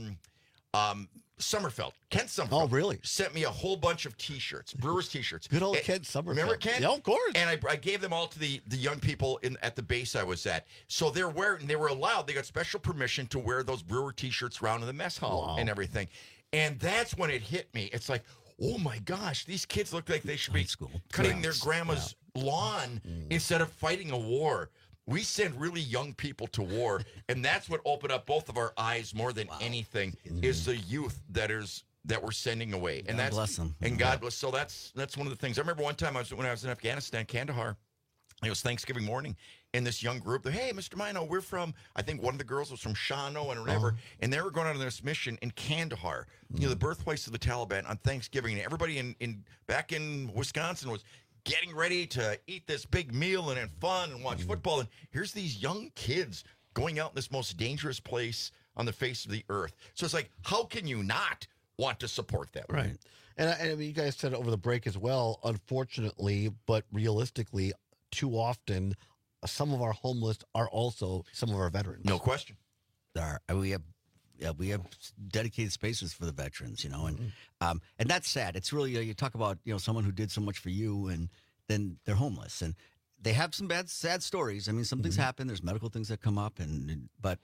Summerfeld. Kent Summerfeld. Oh, really? Sent me a whole bunch of T-shirts, Brewers T-shirts. Good old Kent Summerfeld. Remember Kent? Yeah, of course. And I gave them all to the young people at the base I was at. So they were allowed, they got special permission to wear those Brewer T-shirts around in the mess hall and everything. And that's when it hit me. It's like, oh my gosh, these kids look like they should be cutting their grandma's lawn instead of fighting a war. We send really young people to war, and that's what opened up both of our eyes more than anything is the youth that we're sending away. And God bless them. And God bless. So that's one of the things. I remember one time when I was in Afghanistan, Kandahar, it was Thanksgiving morning, and this young group, hey, Mr. Mino, we're from, I think one of the girls was from Shano and whatever, and they were going on this mission in Kandahar, the birthplace of the Taliban, on Thanksgiving, and everybody back in Wisconsin was getting ready to eat this big meal and have fun and watch football. And here's these young kids going out in this most dangerous place on the face of the earth. So it's like, how can you not want to support them? Right. And I mean, you guys said it over the break as well, unfortunately, but realistically, too often, some of our homeless are also some of our veterans. No question. We have dedicated spaces for the veterans, and that's sad. It's really you talk about someone who did so much for you, and then they're homeless, and they have some sad stories. I mean, some things happen. There's medical things that come up, but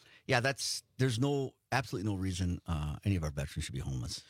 there's absolutely no reason any of our veterans should be homeless.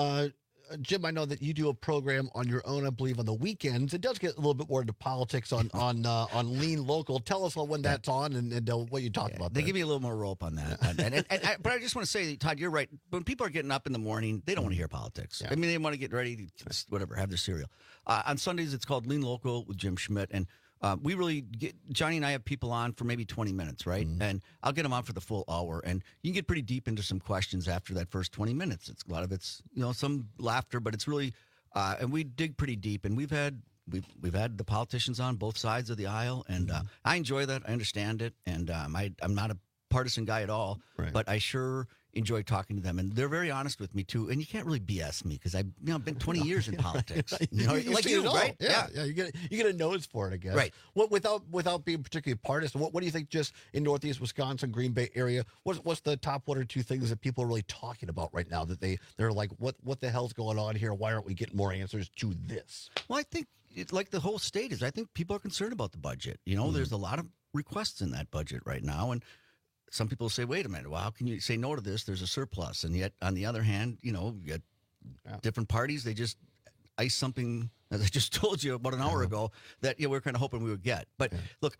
Jim, I know that you do a program on your own, I believe, on the weekends. It does get a little bit more into politics on Lean Local. Tell us when that's on and what you talk about. They give me a little more rope on that. But I just want to say, Todd, you're right. When people are getting up in the morning, they don't want to hear politics. I mean, they want to get ready to have their cereal. On Sundays, it's called Lean Local with Jim Schmidt. And we really Johnny and I have people on for maybe 20 minutes, right? And I'll get them on for the full hour. And you can get pretty deep into some questions after that first 20 minutes. A lot of it's, some laughter, but it's really, and we dig pretty deep. And we've had the politicians on both sides of the aisle. And I enjoy that. I understand it. And I'm not a partisan guy at all, but I sure enjoy talking to them, and they're very honest with me too. And you can't really BS me because I've been 20 years in politics. Like you, right? Yeah. You get a nose for it, I guess. Right. Without being particularly partisan, what do you think? Just in Northeast Wisconsin, Green Bay area, what's the top one or two things that people are really talking about right now that they're like, what the hell's going on here? Why aren't we getting more answers to this? Well, I think like the whole state is. I think people are concerned about the budget. There's a lot of requests in that budget right now, and some people say, wait a minute, well, how can you say no to this? There's a surplus. And yet, on the other hand, you got different parties. They just ice something, as I just told you about an hour ago, that we're kind of hoping we would get. But look,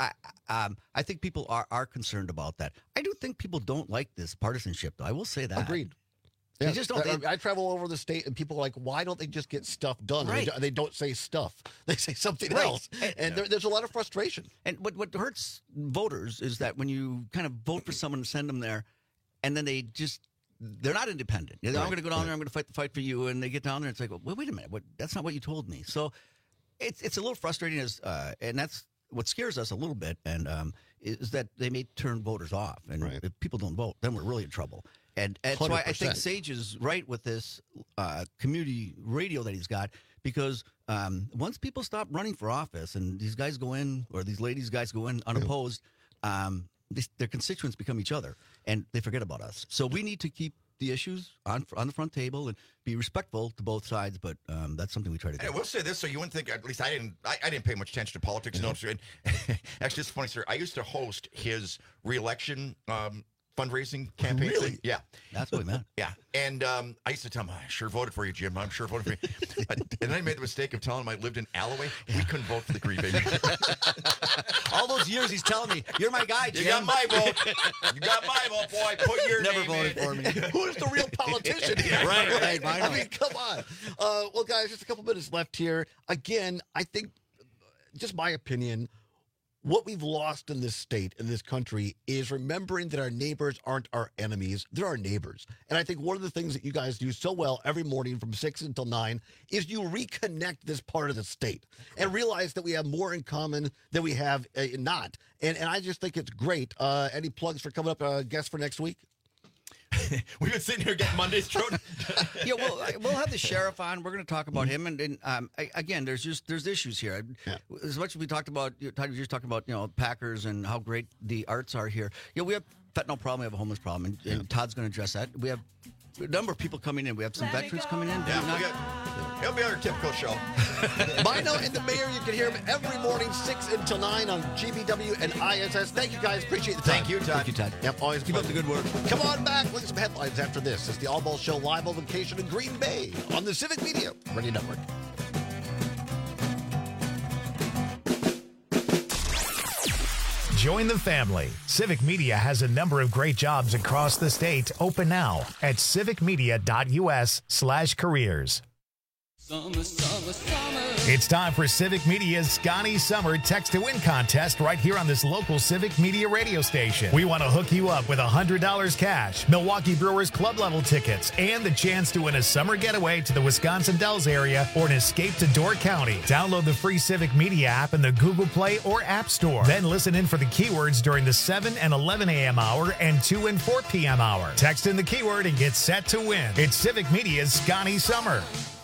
I think people are concerned about that. I do think people don't like this partisanship, though. I will say that. Agreed. They just don't. I travel over the state, and people are like, why don't they just get stuff done? Right. They don't say stuff. They say something else. And there's a lot of frustration. And what hurts voters is that when you kind of vote for someone and send them there, and then they're not independent. I'm going to go down there, I'm going to fight the fight for you. And they get down there, and it's like, well, wait a minute. That's not what you told me. So it's a little frustrating, and that's what scares us a little bit, and is that they may turn voters off. And if people don't vote, then we're really in trouble. And that's why I think Sage is right with this community radio that he's got, because once people stop running for office and these guys go in, or these guys go in unopposed, their constituents become each other, and they forget about us. So we need to keep the issues on the front table and be respectful to both sides, but that's something we try to do. I will say this, so you wouldn't think, at least I didn't pay much attention to politics. No. Actually, it's funny, sir. I used to host his re-election fundraising campaign. Really? Yeah. That's what we meant. Yeah. And I used to tell him, I sure voted for you, Jim. I'm sure voted for you. And then I made the mistake of telling him I lived in Alloway. We couldn't vote for the Green Bay. All those years he's telling me, you're my guy, Jim. You got my vote. You got my vote, boy. Put your Never name voted in. for me. Who's the real politician here? Right. I mean, come on. Well, guys, just a couple minutes left here. Again, I think, just my opinion, what we've lost in this state, in this country, is remembering that our neighbors aren't our enemies. They're our neighbors. And I think one of the things that you guys do so well every morning from 6 until 9 is you reconnect this part of the state and realize that we have more in common than we have not. And I just think it's great. Any plugs for coming up guests for next week? We've been sitting here getting Monday's throat. Yeah, we'll have the sheriff on. We're going to talk about him, and again, there's issues here. Yeah. As much as we talked about, Todd was just talking about Packers and how great the arts are here. We have fentanyl problem, we have a homeless problem, and Todd's going to address that. We have a number of people coming in. We have some veterans coming in. It'll be our typical show. Mino and the mayor, you can hear him every morning, 6 until 9 on GBW and ISS. Thank you, guys. Appreciate the time. Thank you, Todd. Thank you, Todd. Yep, always keep up the good work. Come on back. Look at some headlines after this. It's the All Ball Show live on location in Green Bay on the Civic Media Radio Network. Join the family. Civic Media has a number of great jobs across the state open now at civicmedia.us/careers. Summer, summer, summer. It's time for Civic Media's Scotty Summer Text to Win contest right here on this local Civic Media radio station. We want to hook you up with $100 cash, Milwaukee Brewers club level tickets, and the chance to win a summer getaway to the Wisconsin Dells area or an escape to Door County. Download the free Civic Media app in the Google Play or App Store. Then listen in for the keywords during the 7 and 11 a.m. hour and 2 and 4 p.m. hour. Text in the keyword and get set to win. It's Civic Media's Scotty Summer.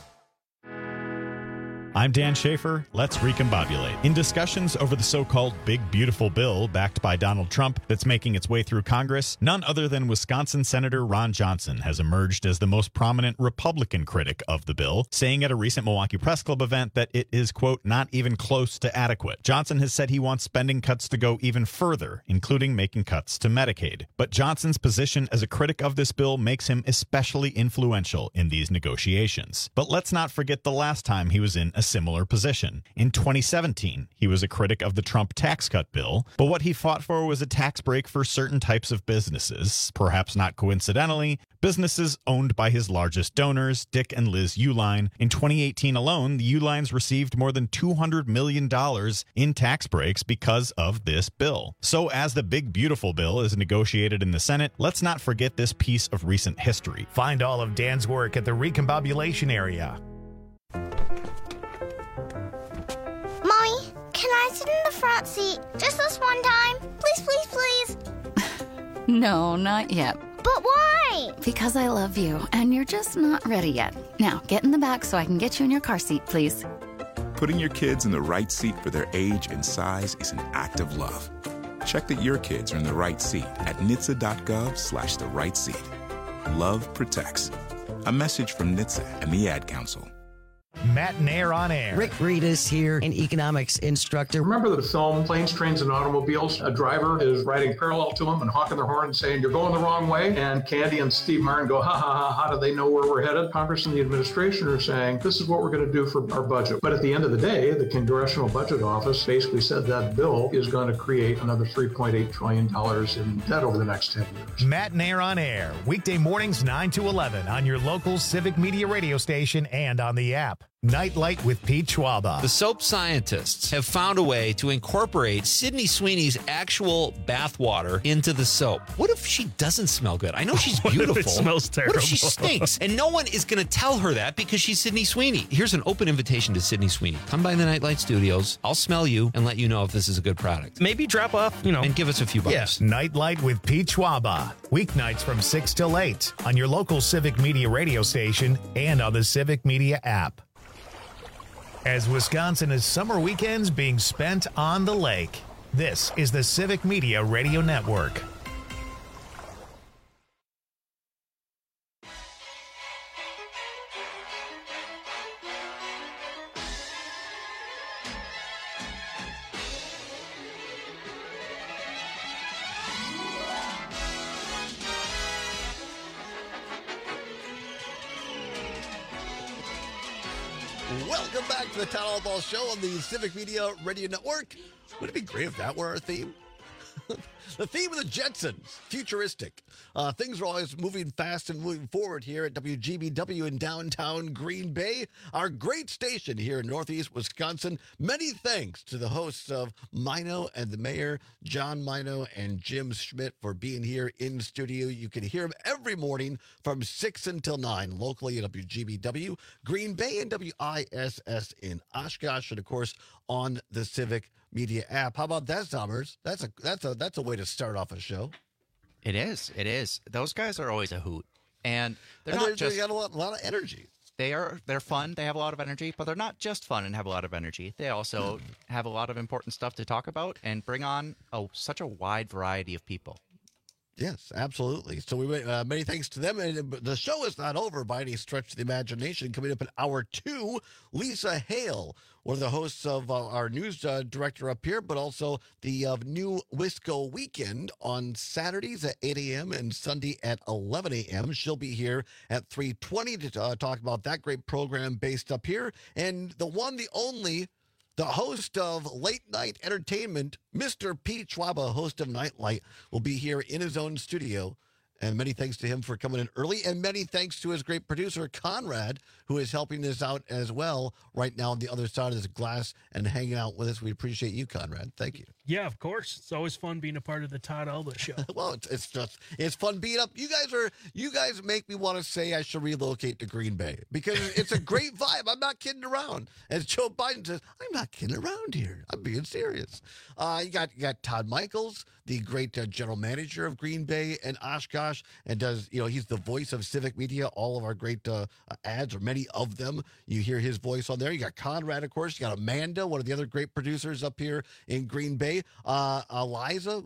I'm Dan Schaefer. Let's recombobulate. In discussions over the so-called Big Beautiful Bill backed by Donald Trump that's making its way through Congress, none other than Wisconsin Senator Ron Johnson has emerged as the most prominent Republican critic of the bill, saying at a recent Milwaukee Press Club event that it is, quote, not even close to adequate. Johnson has said he wants spending cuts to go even further, including making cuts to Medicaid. But Johnson's position as a critic of this bill makes him especially influential in these negotiations. But let's not forget the last time he was in a similar position. In 2017, he was a critic of the Trump tax cut bill, but what he fought for was a tax break for certain types of businesses, perhaps not coincidentally, businesses owned by his largest donors, Dick and Liz Uihlein. In 2018 alone, the Uihleins received more than $200 million in tax breaks because of this bill. So as the Big Beautiful Bill is negotiated in the Senate, let's not forget this piece of recent history. Find all of Dan's work at the Recombobulation area. Mommy, can I sit in the front seat just this one time? Please, please, please. No, not yet. But why? Because I love you, and you're just not ready yet. Now, get in the back so I can get you in your car seat, please. Putting your kids in the right seat for their age and size is an act of love. Check that your kids are in the right seat at NHTSA.gov/the right seat. Love protects. A message from NHTSA and the Ad Council. Matt and Air on Air. Rick Reedus here, an economics instructor. Remember the film Planes, Trains, and Automobiles? A driver is riding parallel to him and honking their horn and saying, you're going the wrong way. And Candy and Steve Martin go, ha, ha, ha, how do they know where we're headed? Congress and the administration are saying, this is what we're going to do for our budget. But at the end of the day, the Congressional Budget Office basically said that bill is going to create another $3.8 trillion in debt over the next 10 years. Matt and Air on Air, weekday mornings 9 to 11 on your local Civic Media radio station and on the app. Nightlight with Pete Schwaba. The soap scientists have found a way to incorporate Sydney Sweeney's actual bathwater into the soap. What if she doesn't smell good? I know she's beautiful. What if it smells terrible? What if she stinks? And no one is going to tell her that because she's Sydney Sweeney. Here's an open invitation to Sydney Sweeney. Come by the Nightlight Studios. I'll smell you and let you know if this is a good product. Maybe drop off, and give us a few bucks. Yes. Nightlight with Pete Schwaba. Weeknights from 6 till 8 on your local Civic Media radio station and on the Civic Media app. As Wisconsin is summer weekends being spent on the lake, this is the Civic Media Radio Network. Welcome back to the Town Hall Ball Show on the Civic Media Radio Network. Wouldn't it be great if that were our theme? The theme of the Jetsons, futuristic. Things are always moving fast and moving forward here at WGBW in downtown Green Bay, our great station here in Northeast Wisconsin. Many thanks to the hosts of Mino and the Mayor, John Mino and Jim Schmidt, for being here in studio. You can hear them every morning from 6 until 9 locally at WGBW, Green Bay, and WISS in Oshkosh, and of course on the Civic Media app. How about that, Summers? That's a way to start off a show. It is. It is. Those guys are always a hoot, and they got a lot of energy. They're fun. They have a lot of energy, but they're not just fun and have a lot of energy. They also have a lot of important stuff to talk about and bring on such a wide variety of people. Yes, absolutely. So we many thanks to them. And the show is not over by any stretch of the imagination. Coming up in hour 2, Lisa Hale, one of the hosts of our news director up here, but also the new Wisco Weekend on Saturdays at 8 a.m. and Sunday at 11 a.m. She'll be here at 3:20 to talk about that great program based up here. And the one, the only, the host of Late Night Entertainment, Mr. Pete Schwaba, host of Nightlight, will be here in his own studio. And many thanks to him for coming in early. And many thanks to his great producer, Conrad, who is helping us out as well right now on the other side of this glass and hanging out with us. We appreciate you, Conrad. Thank you. Yeah, of course. It's always fun being a part of the Todd Alba Show. Well, it's fun being up. You guys make me want to say I should relocate to Green Bay because it's a great vibe. I'm not kidding around. As Joe Biden says, I'm not kidding around here. I'm being serious. You got Todd Michaels, the great general manager of Green Bay and Oshkosh, and he's the voice of Civic Media. All of our great ads, or many of them, you hear his voice on there. You got Conrad, of course. You got Amanda, one of the other great producers up here in Green Bay. Eliza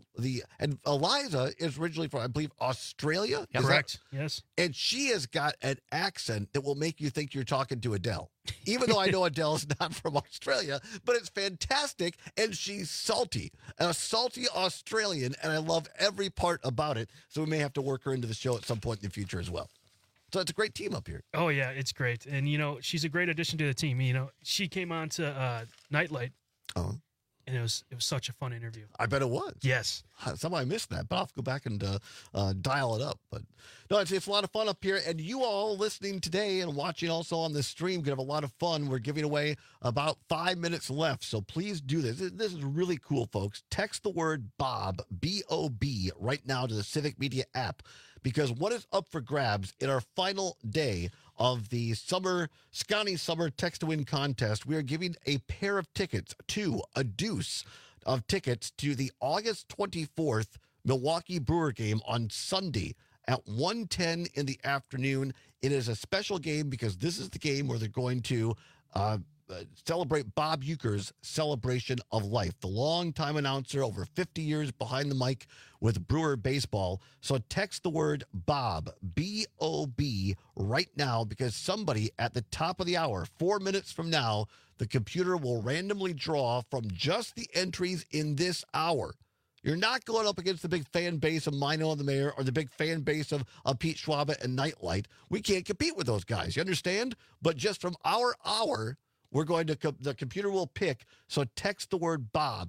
is originally from, I believe, Australia. Yeah, correct. Yes. And she has got an accent that will make you think you're talking to Adele. Even though I know Adele's not from Australia, but it's fantastic, and she's salty, a salty Australian, and I love every part about it. So we may have to work her into the show at some point in the future as well. So it's a great team up here. Oh yeah, it's great, and she's a great addition to the team. She came on to Nightlight. Oh. And it was such a fun interview. I bet it was. Yes. Somehow I missed that, but I'll have to go back and dial it up. But no, it's a lot of fun up here. And you all listening today and watching also on the stream can have a lot of fun. We're giving away about 5 minutes left. So please do this. This is really cool, folks. Text the word Bob, B-O-B, right now to the Civic Media app, because what is up for grabs in our final day of the Scotty Summer Text to Win contest, we are giving a pair of tickets, a deuce of tickets to the August 24th Milwaukee Brewer game on Sunday at 1:10 in the afternoon. It is a special game because this is the game where they're going to celebrate Bob Uecker's Celebration of Life, the longtime announcer, over 50 years behind the mic with Brewer baseball. So text the word Bob, B-O-B, right now, because somebody at the top of the hour, 4 minutes from now, the computer will randomly draw from just the entries in this hour. You're not going up against the big fan base of Mino and the Mayor or the big fan base of Pete Schwaba and Nightlight. We can't compete with those guys. You understand? But just from our hour, we're going to, the computer will pick. So text the word Bob,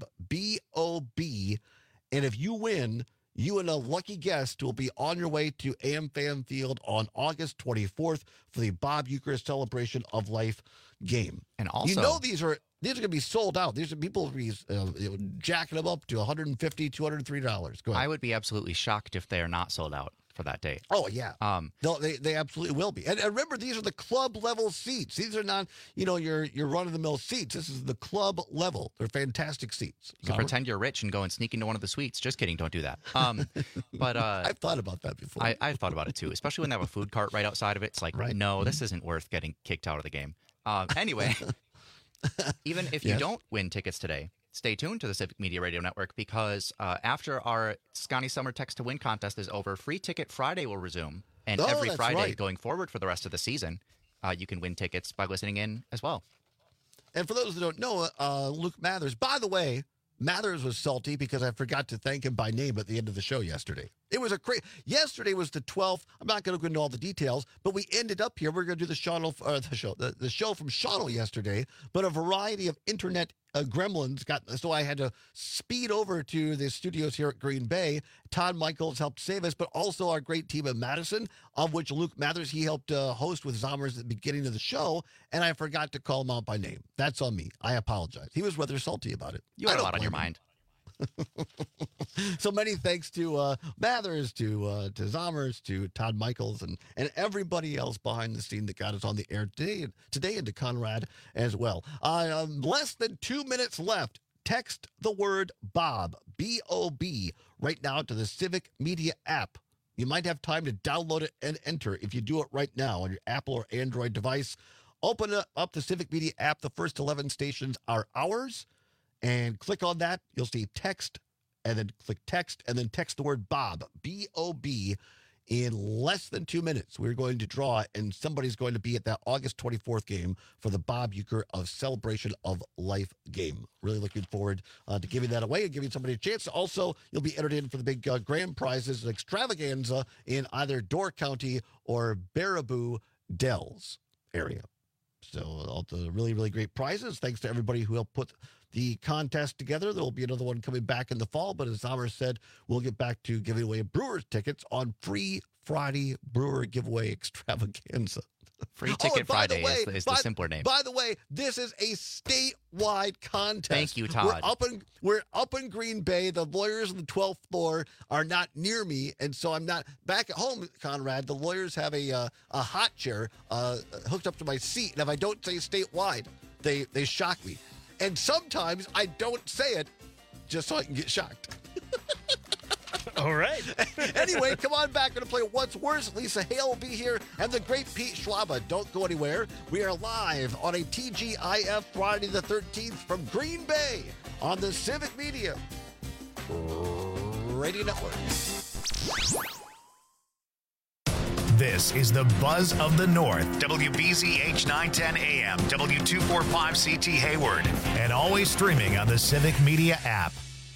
B-O-B. And if you win, you and a lucky guest will be on your way to AmFam Field on August 24th for the Bob Uecker Celebration of Life game. And also, these are going to be sold out. These are people be jacking them up to $150, $203. Go ahead. I would be absolutely shocked if they are not sold out for that day. Oh yeah, they absolutely will be. And remember, these are the club level seats. These are not your run of the mill seats. This is the club level. They're fantastic seats. You can pretend you're rich and go and sneak into one of the suites. Just kidding, don't do that. But I've thought about that before. I've thought about it too, especially when they have a food cart right outside of it. It's like, no, this isn't worth getting kicked out of the game. Anyway, even if you don't win tickets today, stay tuned to the Civic Media Radio Network, because after our Scotty Summer Text to Win contest is over, Free Ticket Friday will resume. And every Friday going forward for the rest of the season, you can win tickets by listening in as well. And for those who don't know, Luke Mathers, by the way, Mathers was salty because I forgot to thank him by name at the end of the show yesterday. It was yesterday was the 12th. I'm not going to go into all the details, but we ended up here. We're going to do the show from Shawano yesterday, but a variety of internet gremlins so I had to speed over to the studios here at Green Bay. Todd Michaels helped save us, but also our great team in Madison, of which Luke Mathers, he helped host with Zommers at the beginning of the show, and I forgot to call him out by name. That's on me. I apologize. He was rather salty about it. You had a lot on your mind. So many thanks to Mathers, to Zommers, to Todd Michaels, and everybody else behind the scene that got us on the air today, and to Conrad as well. Less than 2 minutes left. Text the word Bob, B-O-B, right now to the Civic Media app. You might have time to download it and enter if you do it right now on your Apple or Android device. Open up the Civic Media app. The first 11 stations are ours. And click on that. You'll see text, and then click text, and then text the word Bob, B-O-B, in less than 2 minutes. We're going to draw, and somebody's going to be at that August 24th game for the Bob Uecker of Celebration of Life game. Really looking forward to giving that away and giving somebody a chance. Also, you'll be entered in for the big grand prizes, an extravaganza in either Door County or Baraboo Dells area. So all the really, really great prizes. Thanks to everybody who helped put the contest together. There will be another one coming back in the fall, but as Zommers said, we'll get back to giving away Brewers tickets on Free Friday Brewer Giveaway Extravaganza. Free Ticket Friday is the simpler name. By the way, this is a statewide contest. Thank you, Todd. We're up in Green Bay. The lawyers on the 12th floor are not near me, and so I'm not back at home, Conrad. The lawyers have a hot chair hooked up to my seat, and if I don't say statewide, they shock me. And sometimes I don't say it just so I can get shocked. All right. Anyway, come on back. We're going to play What's Worse. Lisa Hale will be here, and the great Pete Schwaba. Don't go anywhere. We are live on a TGIF Friday the 13th from Green Bay on the Civic Media Radio Network. This is the Buzz of the North, WBZH 910 AM, W245CT Hayward, and always streaming on the Civic Media app.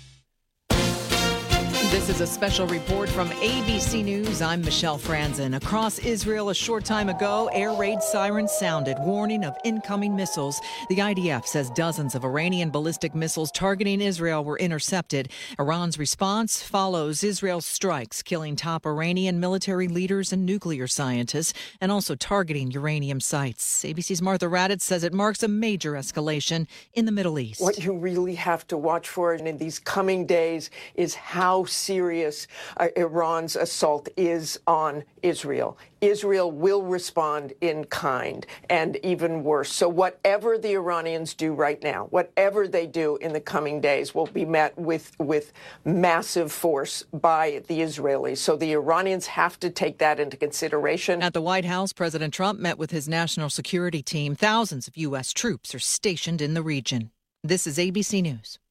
This is a special report from ABC News. I'm Michelle Franzen. Across Israel a short time ago, air raid sirens sounded, warning of incoming missiles. The IDF says dozens of Iranian ballistic missiles targeting Israel were intercepted. Iran's response follows Israel's strikes, killing top Iranian military leaders and nuclear scientists, and also targeting uranium sites. ABC's Martha Raddatz says it marks a major escalation in the Middle East. What you really have to watch for in these coming days is how serious Iran's assault is on Israel. Israel will respond in kind, and even worse. So whatever the Iranians do right now, whatever they do in the coming days, will be met with massive force by the Israelis. So the Iranians have to take that into consideration. At the White House, President Trump met with his national security team. Thousands of U.S. troops are stationed in the region. This is ABC News.